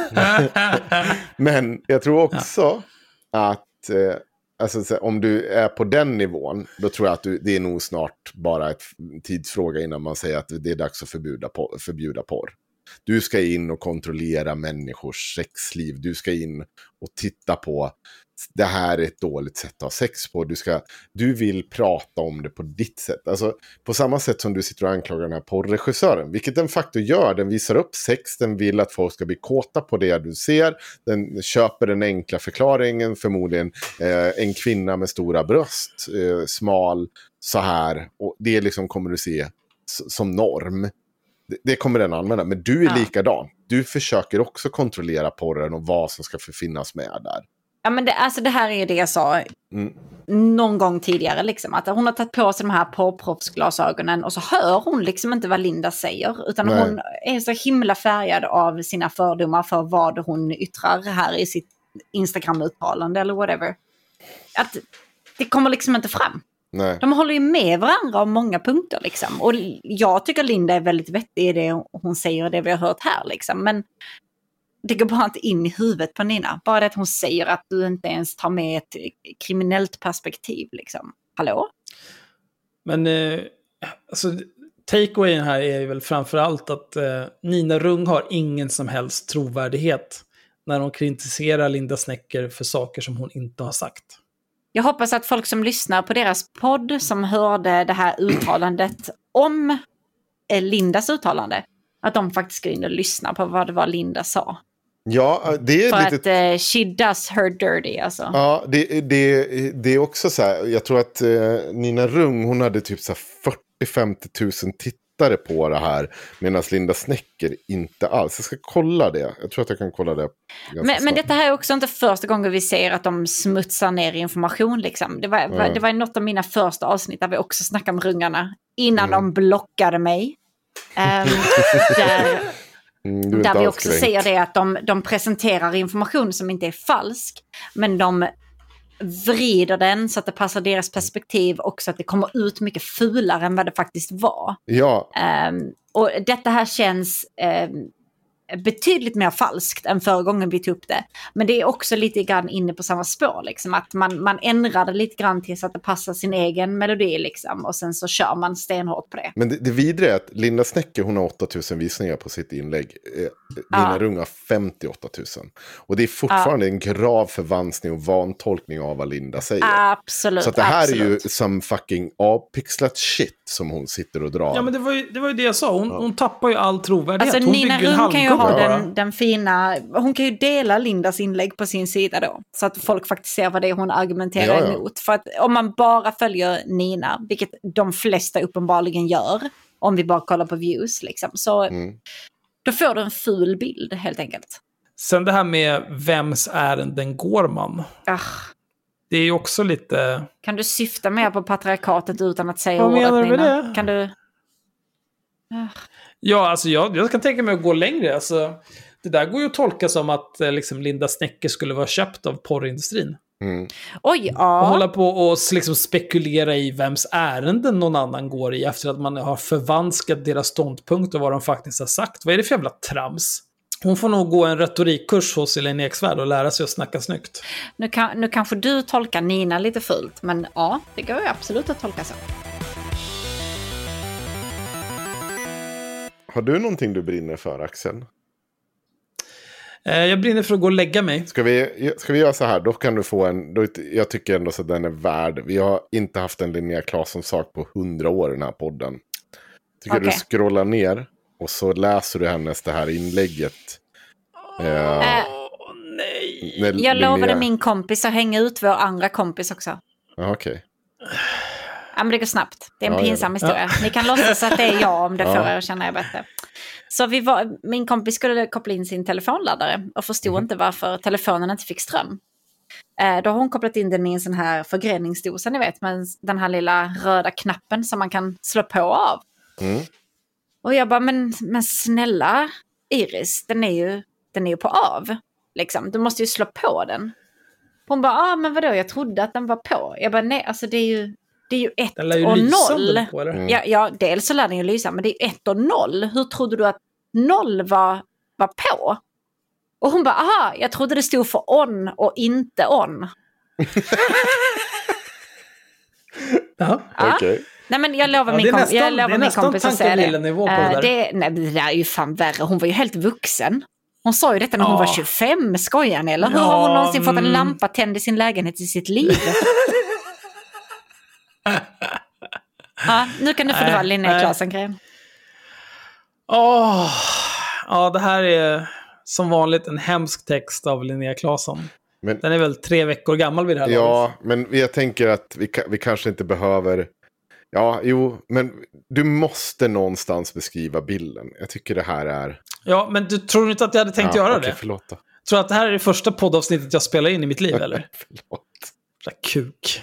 Men jag tror också att alltså, om du är på den nivån, då tror jag att det är nog snart bara ett tidsfråga innan man säger att det är dags att förbjuda porr. Du ska in och kontrollera människors sexliv. Du ska in och titta på det här är ett dåligt sätt att ha sex på. Du vill prata om det på ditt sätt. Alltså, på samma sätt som du sitter och anklagar den här porrregissören. Vilket den faktiskt gör. Den visar upp sex. Den vill att folk ska bli kåta på det du ser. Den köper den enkla förklaringen. Förmodligen en kvinna med stora bröst. Smal. Så här. Och det liksom kommer du se som norm. Det kommer den använda. Men du är likadan. Du försöker också kontrollera porren och vad som ska finnas med där. Ja, men det här är det jag sa någon gång tidigare. Liksom, att hon har tagit på sig de här porrproffsglasögonen och så hör hon liksom inte vad Linda säger. Utan hon är så himla färgad av sina fördomar för vad hon yttrar här i sitt Instagram-uttalande eller whatever. Att det kommer liksom inte fram. Nej. De håller ju med varandra om många punkter liksom. Och jag tycker Linda är väldigt vettig i det hon säger och det vi har hört här liksom. Men det går bara inte in i huvudet på Nina. Bara det att hon säger att du inte ens tar med ett kriminellt perspektiv liksom. Hallå? Men alltså takeawayen här är väl framförallt att Nina Rung har ingen som helst trovärdighet när hon kritiserar Linda Snecker för saker som hon inte har sagt. Jag hoppas att folk som lyssnar på deras podd som hörde det här uttalandet om Lindas uttalande, att de faktiskt ska in och lyssna på vad det var Linda sa. Ja, det är för lite... att she does her dirty alltså. Ja, det är också så här, jag tror att Nina Rung, hon hade typ så 40-50 000 tittare på det här, medan Linda Snecker inte alls. Jag ska kolla det. Jag tror att jag kan kolla det. Men detta här är också inte första gången vi ser att de smutsar ner information liksom. Det var något av mina första avsnitt där vi också snackade om rungarna innan de blockade mig. Där vi också ser det att de presenterar information som inte är falsk, men de vrider den så att det passar deras perspektiv och så att det kommer ut mycket fulare än vad det faktiskt var. Ja. Och detta här känns betydligt mer falskt än förra gången vi tog upp det. Men det är också lite grann inne på samma spår. Liksom, att man ändrade lite grann till så att det passar sin egen melodi. Liksom, och sen så kör man stenhårt på det. Men det vidare är att Linda Snäcker, hon har 8000 visningar på sitt inlägg. Nina Rung har 58 000. Och det är fortfarande en grav förvanskning och vantolkning av vad Linda säger. Absolut. Så att det här är ju som fucking avpixlat shit som hon sitter och drar. Ja, men det var ju det jag sa. Hon tappar ju all trovärdighet. Alltså, hon Nina bygger Rung kan ju ha Ja. den fina... Hon kan ju dela Lindas inlägg på sin sida då. Så att folk faktiskt ser vad det är hon argumenterar emot. För att om man bara följer Nina, vilket de flesta uppenbarligen gör, om vi bara kollar på views liksom, så då får du en ful bild helt enkelt. Sen det här med vems ärenden går man? Det är ju också lite... Kan du syfta mer på patriarkatet utan att säga Vad ordet, menar du med Nina? det? Kan du... Ja, alltså jag kan tänka mig att gå längre. Alltså, det där går ju att tolka som att liksom Linda Snäcker skulle vara köpt av porrindustrin. Oj, Och hålla på och liksom spekulera i vems ärenden någon annan går i efter att man har förvanskat deras ståndpunkt och vad de faktiskt har sagt. Vad är det för jävla trams? Hon får nog gå en retorikkurs hos Elaine Eksvärd och lära sig att snacka snyggt. Nu kanske du tolkar Nina lite fult, men ja, det går ju absolut att tolka så. Har du någonting du brinner för, Axel? Jag brinner för att gå och lägga mig. Ska vi göra så här? Då kan du få jag tycker ändå så att den är värd. Vi har inte haft en Linnea Claesson-sak på 100 år i den här podden. Tycker du scrollar ner och så läser du hennes det här inlägget. Nej. Jag lovade min kompis att hänga ut vår andra kompis också. Okej. Ja, men det går snabbt. Det är en pinsam historia. Ni kan låtsas att det är jag om det får er att känna er bättre. Så min kompis skulle koppla in sin telefonladdare och förstod inte varför telefonen inte fick ström. Då har hon kopplat in den i en sån här förgreningsdosa, ni vet, med den här lilla röda knappen som man kan slå på av. Och jag bara, men snälla Iris, den är ju på av. Liksom. Du måste ju slå på den. Hon bara, men vadå, jag trodde att den var på. Jag bara, nej, alltså det är ju 1 och 0. På, ja, dels så lär den ju lysa, men det är 1 och 0. Hur trodde du att 0 var på? Och hon bara, jag trodde det stod för on och inte on. Ja. Okej. Nej, men jag lovar min kompis att säga det. Nivå på det där. Det där är ju fan värre. Hon var ju helt vuxen. Hon sa ju detta när hon var 25. Skojar ni? Eller hur har hon någonsin fått en lampa tänd i sin lägenhet i sitt liv? Nu kan du få dra Linnea Claesson-grejen. Ja, det här är som vanligt en hemsk text av Linnea Claesson. Den är väl 3 veckor gammal vid det här laget. Ja, men jag tänker att vi kanske inte behöver... Ja, jo, men du måste någonstans beskriva bilden. Jag tycker det här är... Ja, men du tror inte att jag hade tänkt göra det? Förlåt då. Tror att det här är det första poddavsnittet jag spelar in i mitt liv, eller? Förlåt. Så kuk.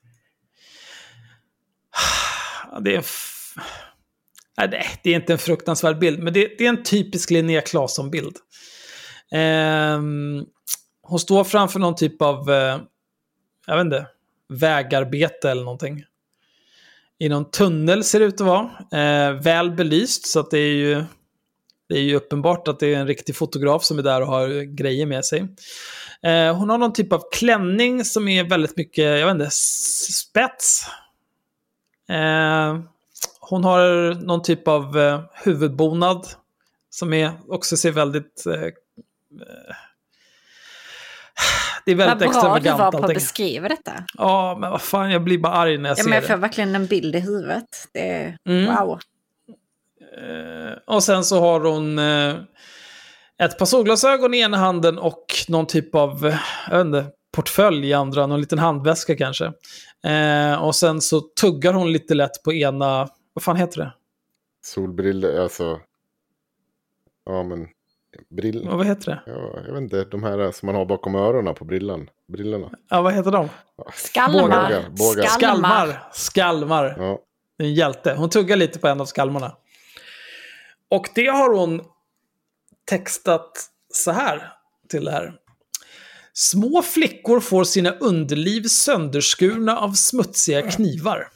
Det är det är inte en fruktansvärd bild, men det är en typisk Linnea Claesson-bild. Hon står framför någon typ av jag vet inte, vägarbete eller någonting. I någon tunnel ser det ut att vara. Väl belyst, så att det är ju uppenbart att det är en riktig fotograf som är där och har grejer med sig. Hon har någon typ av klänning som är väldigt mycket, jag vet inte, spets. Hon har någon typ av huvudbonad som också ser väldigt... det är väldigt extravagant. Vad bra du var på att beskriva detta. Ja, men vad fan, jag blir bara arg när jag ser det. Men jag får verkligen en bild i huvudet. Det är wow. Och sen så har hon ett par solglasögon i ena handen och någon typ av, jag vet inte, portfölj i andra, någon liten handväska kanske. Och sen så tuggar hon lite lätt på ena, vad fan heter det? Solbriller, alltså. Ja, men brillor. Vad heter det? Ja, jag vet inte, de här som man har bakom öronen på brillorna. Ja, vad heter de? Bågar. Skalmar. Ja. Det är en hjälte. Hon tuggar lite på en av skalmarna. Och det har hon textat så här till det här. Små flickor får sina underliv sönderskurna av smutsiga knivar.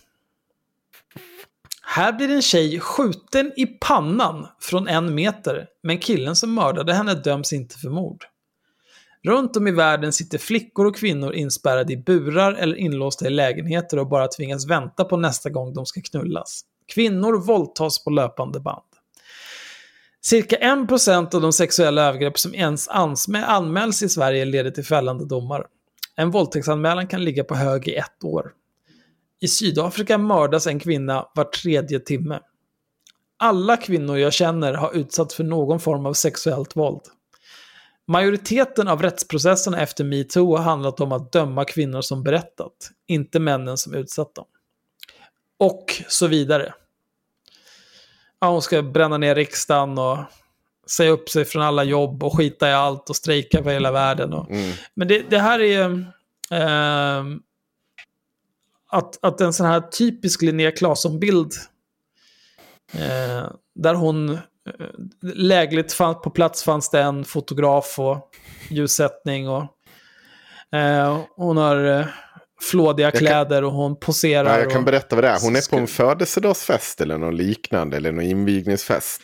Här blir en tjej skjuten i pannan från 1 meter, men killen som mördade henne döms inte för mord. Runt om i världen sitter flickor och kvinnor inspärrade i burar eller inlåsta i lägenheter och bara tvingas vänta på nästa gång de ska knullas. Kvinnor våldtas på löpande band. Cirka 1% av de sexuella övergrepp som ens anmäls i Sverige leder till fällande domar. En våldtäktsanmälan kan ligga på hög i 1 år. I Sydafrika mördas en kvinna var 3:e timme. Alla kvinnor jag känner har utsatts för någon form av sexuellt våld. Majoriteten av rättsprocesserna efter MeToo har handlat om att döma kvinnor som berättat, inte männen som utsatt dem. Och så vidare. Ja, hon ska bränna ner riksdagen och säga upp sig från alla jobb och skita i allt och strejka för hela världen. Men det här är att en sån här typisk Linnea Claesson-bild där hon lägligt på plats fanns det en fotograf och ljussättning och hon har flådiga kläder och hon poserar. Ja, jag kan berätta vad det är. Hon är på en födelsedagsfest eller någon liknande eller någon invigningsfest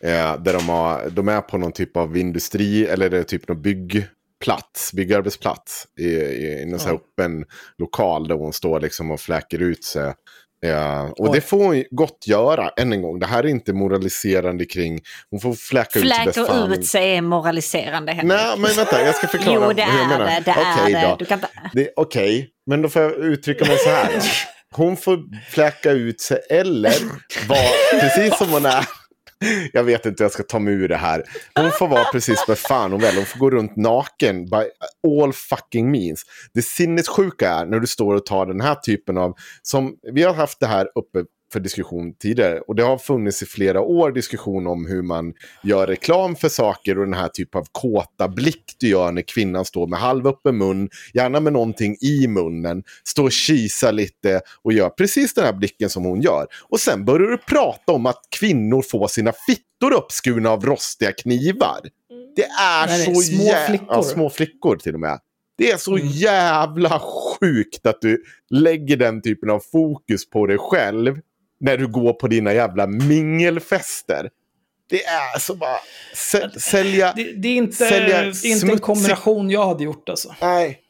där de är på någon typ av industri eller det är typ någon byggarbetsplats i någon så här öppen lokal där hon står liksom och fläker ut sig. Och det får hon gott göra än en gång. Det här är inte moraliserande kring hon får fläka ut sig är moraliserande. Nej, men vänta, jag ska förklara. Jo, det är det. Okej, men då får jag uttrycka mig så här. Hon får fläka ut sig eller vara precis som hon är. Jag vet inte, jag ska ta mig ur det här. Hon får vara precis med fan och väl. Hon får gå runt naken by all fucking means. Det sinnessjuka är när du står och tar den här typen av som vi har haft det här uppe för diskussion tidigare. Och det har funnits i flera år diskussion om hur man gör reklam för saker och den här typen av kåta blick du gör när kvinnan står med halvöppen mun, gärna med någonting i munnen, står och kisar lite och gör precis den här blicken som hon gör. Och sen börjar du prata om att kvinnor får sina fittor uppskurna av rostiga knivar. Det är små flickor till och med. Det är så jävla sjukt att du lägger den typen av fokus på dig själv när du går på dina jävla mingelfester. Det är så bara sälja. Det är inte en kombination jag hade gjort alltså. Nej.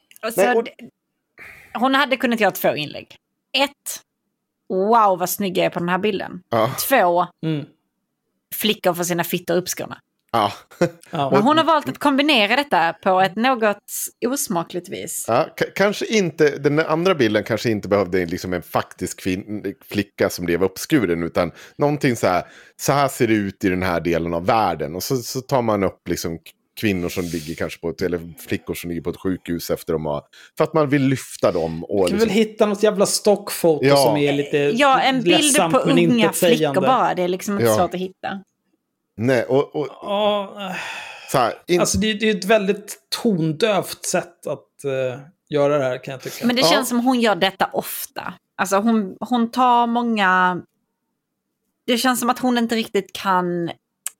Hon hade kunnat göra 2 inlägg. 1. Wow, vad snygg jag är på den här bilden. 2. Flickor för sina fittor uppskurna. Ja. Men hon har valt att kombinera detta på ett något osmakligt vis. Ja, kanske inte, den andra bilden kanske inte behövde liksom en faktisk flicka som blev uppskuren utan någonting så här ser det ut i den här delen av världen och så tar man upp liksom kvinnor som ligger kanske på eller flickor som ligger på ett sjukhus efter de har för att man vill lyfta dem och liksom, väl hitta något jävla stockfoto som är lite en bild på unga flickor bara, det är liksom inte svårt att hitta. Nej, så här, alltså det är ett väldigt tondövt sätt att göra det här kan jag tycka. Men det känns som hon gör detta ofta. Alltså hon tar många. Det känns som att hon inte riktigt kan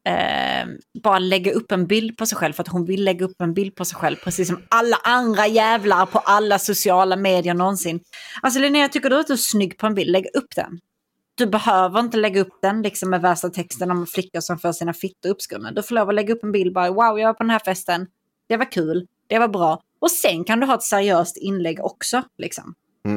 bara lägga upp en bild på sig själv för att hon vill lägga upp en bild på sig själv precis som alla andra jävlar på alla sociala medier någonsin. Alltså Linnea, tycker du att du är snygg på en bild? Lägg upp den. Du behöver inte lägga upp den liksom med värsta texten om flickor som får sina fittor uppskurna. Du får lov att lägga upp en bild bara, wow, jag var på den här festen. Det var kul, det var bra. Och sen kan du ha ett seriöst inlägg också, liksom.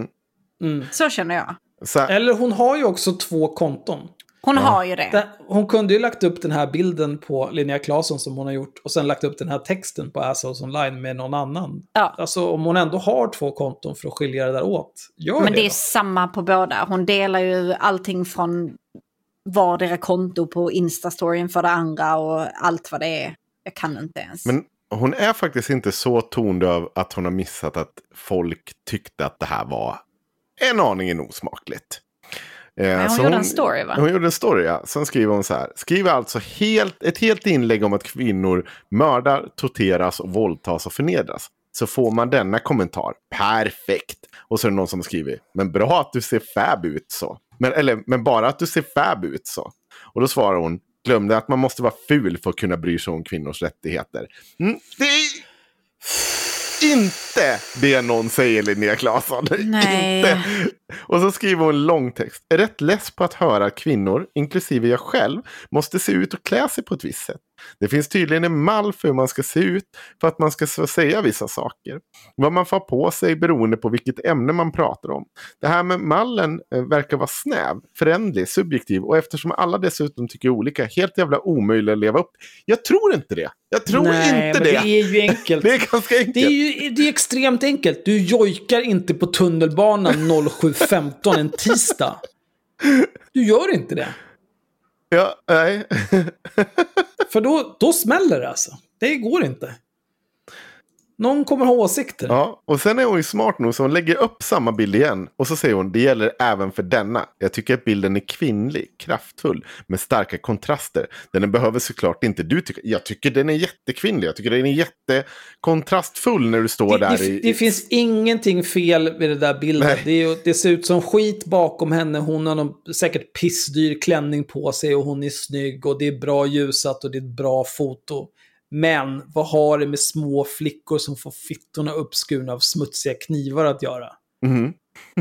Så känner jag. Eller hon har ju också 2 konton. Hon har ju det. Hon kunde ju lagt upp den här bilden på Linnea Claesson som hon har gjort och sen lagt upp den här texten på Assholes Online med någon annan. Ja. Alltså om hon ändå har 2 konton för att skilja det där åt. Men det är samma på båda. Hon delar ju allting från vardera konto på Instastoryn för det andra och allt vad det är. Jag kan inte ens. Men hon är faktiskt inte så tondöv att hon har missat att folk tyckte att det här var en aningen osmakligt. Hon gjorde en story, va? Hon gjorde en story, ja. Sen skriver hon så här. Skriver alltså ett helt inlägg om att kvinnor mördar, torteras och våldtas och förnedras. Så får man denna kommentar. Perfekt. Och så är det någon som skriver. Men bra att du ser fab ut så. Men bara att du ser fab ut så. Och då svarar hon. Glömde att man måste vara ful för att kunna bry sig om kvinnors rättigheter. inte det någon säger, Linnea Claesson. Nej. Inte. Och så skriver hon en lång text. Är rätt less på att höra att kvinnor, inklusive jag själv, måste se ut och klä sig på ett visst sätt. Det finns tydligen en mall för hur man ska se ut för att man ska säga vissa saker. Vad man får på sig beroende på vilket ämne man pratar om. Det här med mallen verkar vara snäv, förändlig, subjektiv och eftersom alla dessutom tycker olika, helt jävla omöjligt att leva upp. Jag tror inte det. Jag tror inte det. Det är ju enkelt. Det är ganska enkelt. Det är extremt enkelt. Du jojkar inte på tunnelbanan 07.15 en tisdag. Du gör inte det. Ja, nej. För då smäller det alltså. Det går inte. Någon kommer ha åsikter. Ja, och sen är hon ju smart nog så hon lägger upp samma bild igen. Och så säger hon, det gäller även för denna. Jag tycker att bilden är kvinnlig, kraftfull, med starka kontraster. Den behöver såklart inte du tycker. Jag tycker den är jättekvinnlig. Jag tycker den är jättekontrastfull när du står där. Det finns ingenting fel med det där bilden. Det ser ut som skit bakom henne. Hon har säkert pissdyr klänning på sig och hon är snygg. Och det är bra ljusat och det är ett bra foto. Men vad har det med små flickor som får fittorna uppskurna av smutsiga knivar att göra? Mm.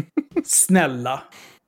Snälla.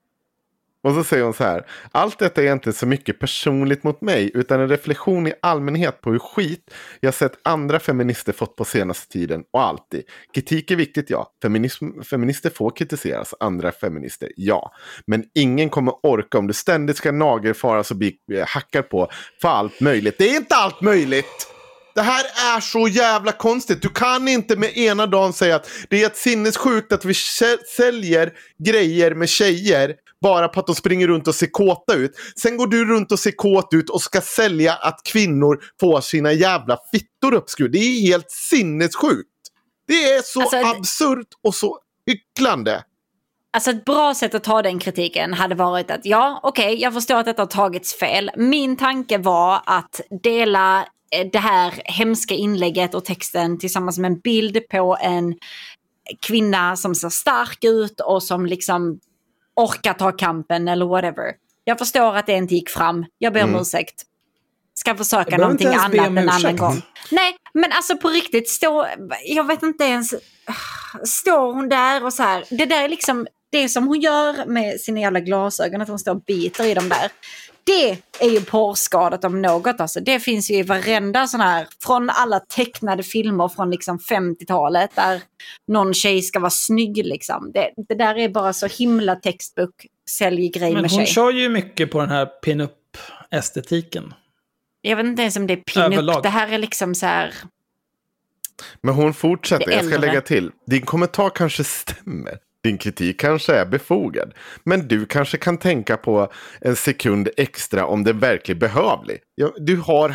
Och så säger hon så här. Allt detta är inte så mycket personligt mot mig utan en reflektion i allmänhet på hur skit jag sett andra feminister fått på senaste tiden och alltid. Kritik är viktigt, ja. Feminister får kritiseras, andra feminister, ja. Men ingen kommer orka om du ständigt ska nagelfaras och bli hackad på för allt möjligt. Det är inte allt möjligt! Det här är så jävla konstigt. Du kan inte med ena dagen säga att det är ett sinnessjukt att vi säljer grejer med tjejer bara på att de springer runt och ser kåta ut. Sen går du runt och ser kåt ut och ska sälja att kvinnor får sina jävla fittor uppskurna. Det är helt sinnessjukt. Det är så absurt och så hycklande. Alltså ett bra sätt att ta den kritiken hade varit att jag förstår att detta har tagits fel. Min tanke var att dela det här hemska inlägget och texten tillsammans med en bild på en kvinna som ser stark ut och som liksom orkar ta kampen eller whatever. Jag förstår att det inte gick fram. Jag ber om ursäkt. Ska försöka någonting annat en annan gång. Nej, men alltså på riktigt jag vet inte ens, står hon där och så här. Det där är liksom det som hon gör med sina jävla glasögon, att hon står och biter i dem där. Det är ju porrskadat om något. Alltså. Det finns ju i varenda sån här, från alla tecknade filmer från liksom 50-talet där någon tjej ska vara snygg. Liksom. Det där är bara så himla textbook säljgrej med tjej. Men hon kör ju mycket på den här pin-up-estetiken. Jag vet inte ens om det är pin-up. Överlag. Det här är liksom så här... Men hon fortsätter, jag ska lägga till. Din kommentar kanske stämmer. Din kritik kanske är befogad. Men du kanske kan tänka på en sekund extra om det är verkligen behövlig. Du har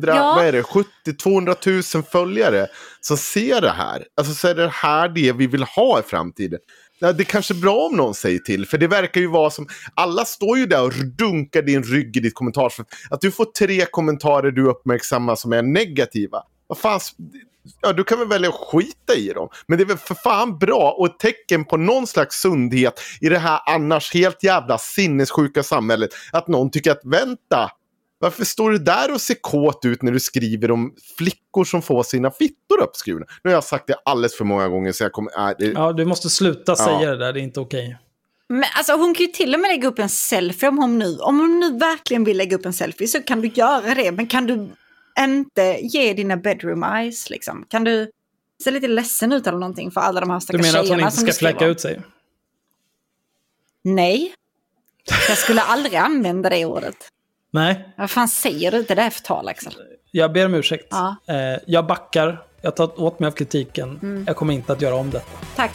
200 000 följare som ser det här. Alltså så är det här det vi vill ha i framtiden. Det är kanske bra om någon säger till. För det verkar ju vara som... Alla står ju där och dunkar din rygg i ditt kommentarsfält. Att du får 3 kommentarer du uppmärksammar som är negativa. Vad fan... Ja, du kan väl välja att skita i dem. Men det är väl för fan bra och ett tecken på någon slags sundhet i det här annars helt jävla sinnessjuka samhället. Att någon tycker att vänta, varför står du där och ser kåt ut när du skriver om flickor som får sina fittor uppskurna? Nu har jag sagt det alldeles för många gånger så jag kommer... Ja, du måste sluta säga det där, det är inte okej. Men alltså hon kan ju till och med lägga upp en selfie om hon nu verkligen vill lägga upp en selfie så kan du göra det. Men kan du inte ge dina bedroom eyes liksom? Kan du se lite ledsen ut eller någonting för alla de här stackars tjejerna? Du menar att hon inte ska fläcka ut sig? Nej. Jag skulle aldrig använda det ordet. Nej. Vad fan säger du inte det för tal, Axel? Jag ber om ursäkt. Ja. Jag backar. Jag tar åt mig av kritiken. Jag kommer inte att göra om detta. Tack.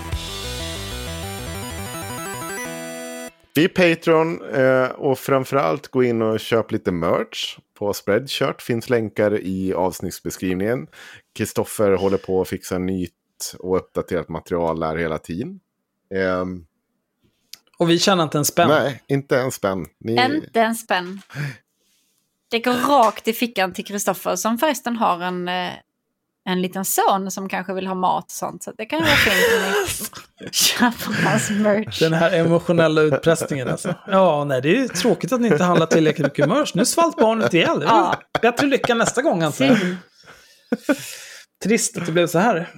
I Patreon och framförallt gå in och köp lite merch på Spreadshirt. Finns länkar i avsnittsbeskrivningen. Kristoffer håller på att fixa nytt och uppdaterat material där hela tiden. Och vi tjänar inte en spänn. Nej, inte en spänn. Inte en spänn. Det går rakt i fickan till Kristoffer som förresten har en liten son som kanske vill ha mat och sånt. Så det kan ju vara fint att köpa hans merch. Den här emotionella utpressningen alltså. Ja, nej, det är ju tråkigt att ni inte handlar tillräckligt mycket merch. Nu svalt barnet ihjäl. Ja. Bättre lycka nästa gång, antar jag. Trist att det blev så här.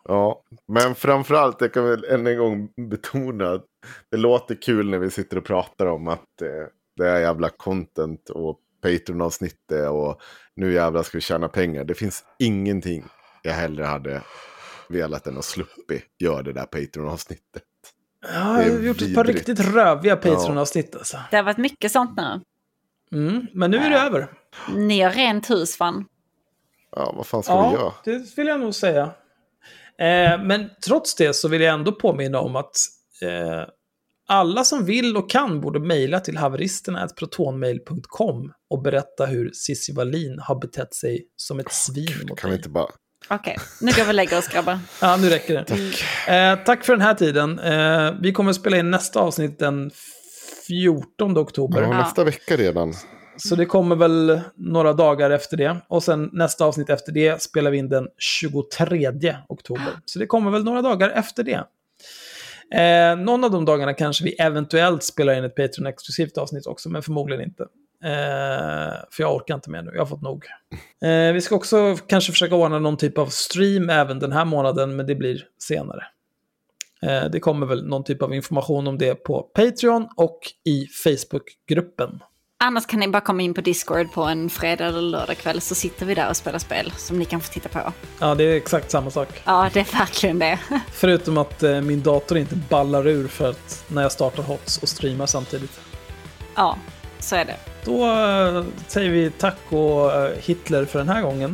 Ja, men framförallt jag kan väl än en gång betona att det låter kul när vi sitter och pratar om att det är jävla content och Patreon-avsnittet och nu jävla ska vi tjäna pengar. Det finns ingenting jag hellre hade velat än att sluppi göra det där Patreon-avsnittet. Ja, jag har gjort ett par riktigt röviga Patreon-avsnitt. Alltså. Det har varit mycket sånt nu. Men nu är det över. Ni har rent hus, fan. Ja, vad fan ska vi göra? Det vill jag nog säga. Men trots det så vill jag ändå påminna om att alla som vill och kan borde mejla till haveristerna@protonmail.com och berätta hur Cissi Wallin har betett sig som ett svin mot Kan dig. vi inte bara... Okej, nu går vi och lägger oss, grabbar. Ja, nu räcker det. Tack. Tack för den här tiden. Vi kommer att spela in nästa avsnitt den 14 oktober. Ja, nästa vecka redan. Så det kommer väl några dagar efter det. Och sen nästa avsnitt efter det spelar vi in den 23 oktober. Så det kommer väl några dagar efter det. Någon av de dagarna kanske vi eventuellt spelar in ett Patreon-exklusivt avsnitt också, men förmodligen inte. För jag orkar inte mer nu, jag har fått nog. Vi ska också kanske försöka ordna någon typ av stream även den här månaden, men det blir senare. Det kommer väl någon typ av information om det på Patreon och i Facebook-gruppen. Annars kan ni bara komma in på Discord på en fredag eller lördag kväll, så sitter vi där och spelar spel som ni kan få titta på. Ja, det är exakt samma sak. Ja, det är verkligen det. Förutom att min dator inte ballar ur för att när jag startar HOTS och streamar samtidigt. Ja, så är det. Då säger vi tack och Hitler för den här gången.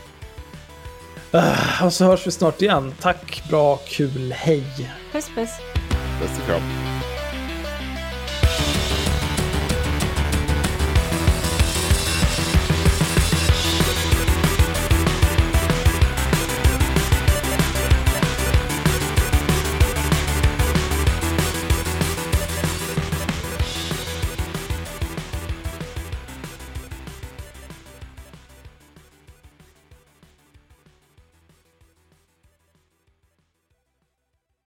Och så hörs vi snart igen. Tack, bra, kul, hej. Puss, puss. Bästa kram.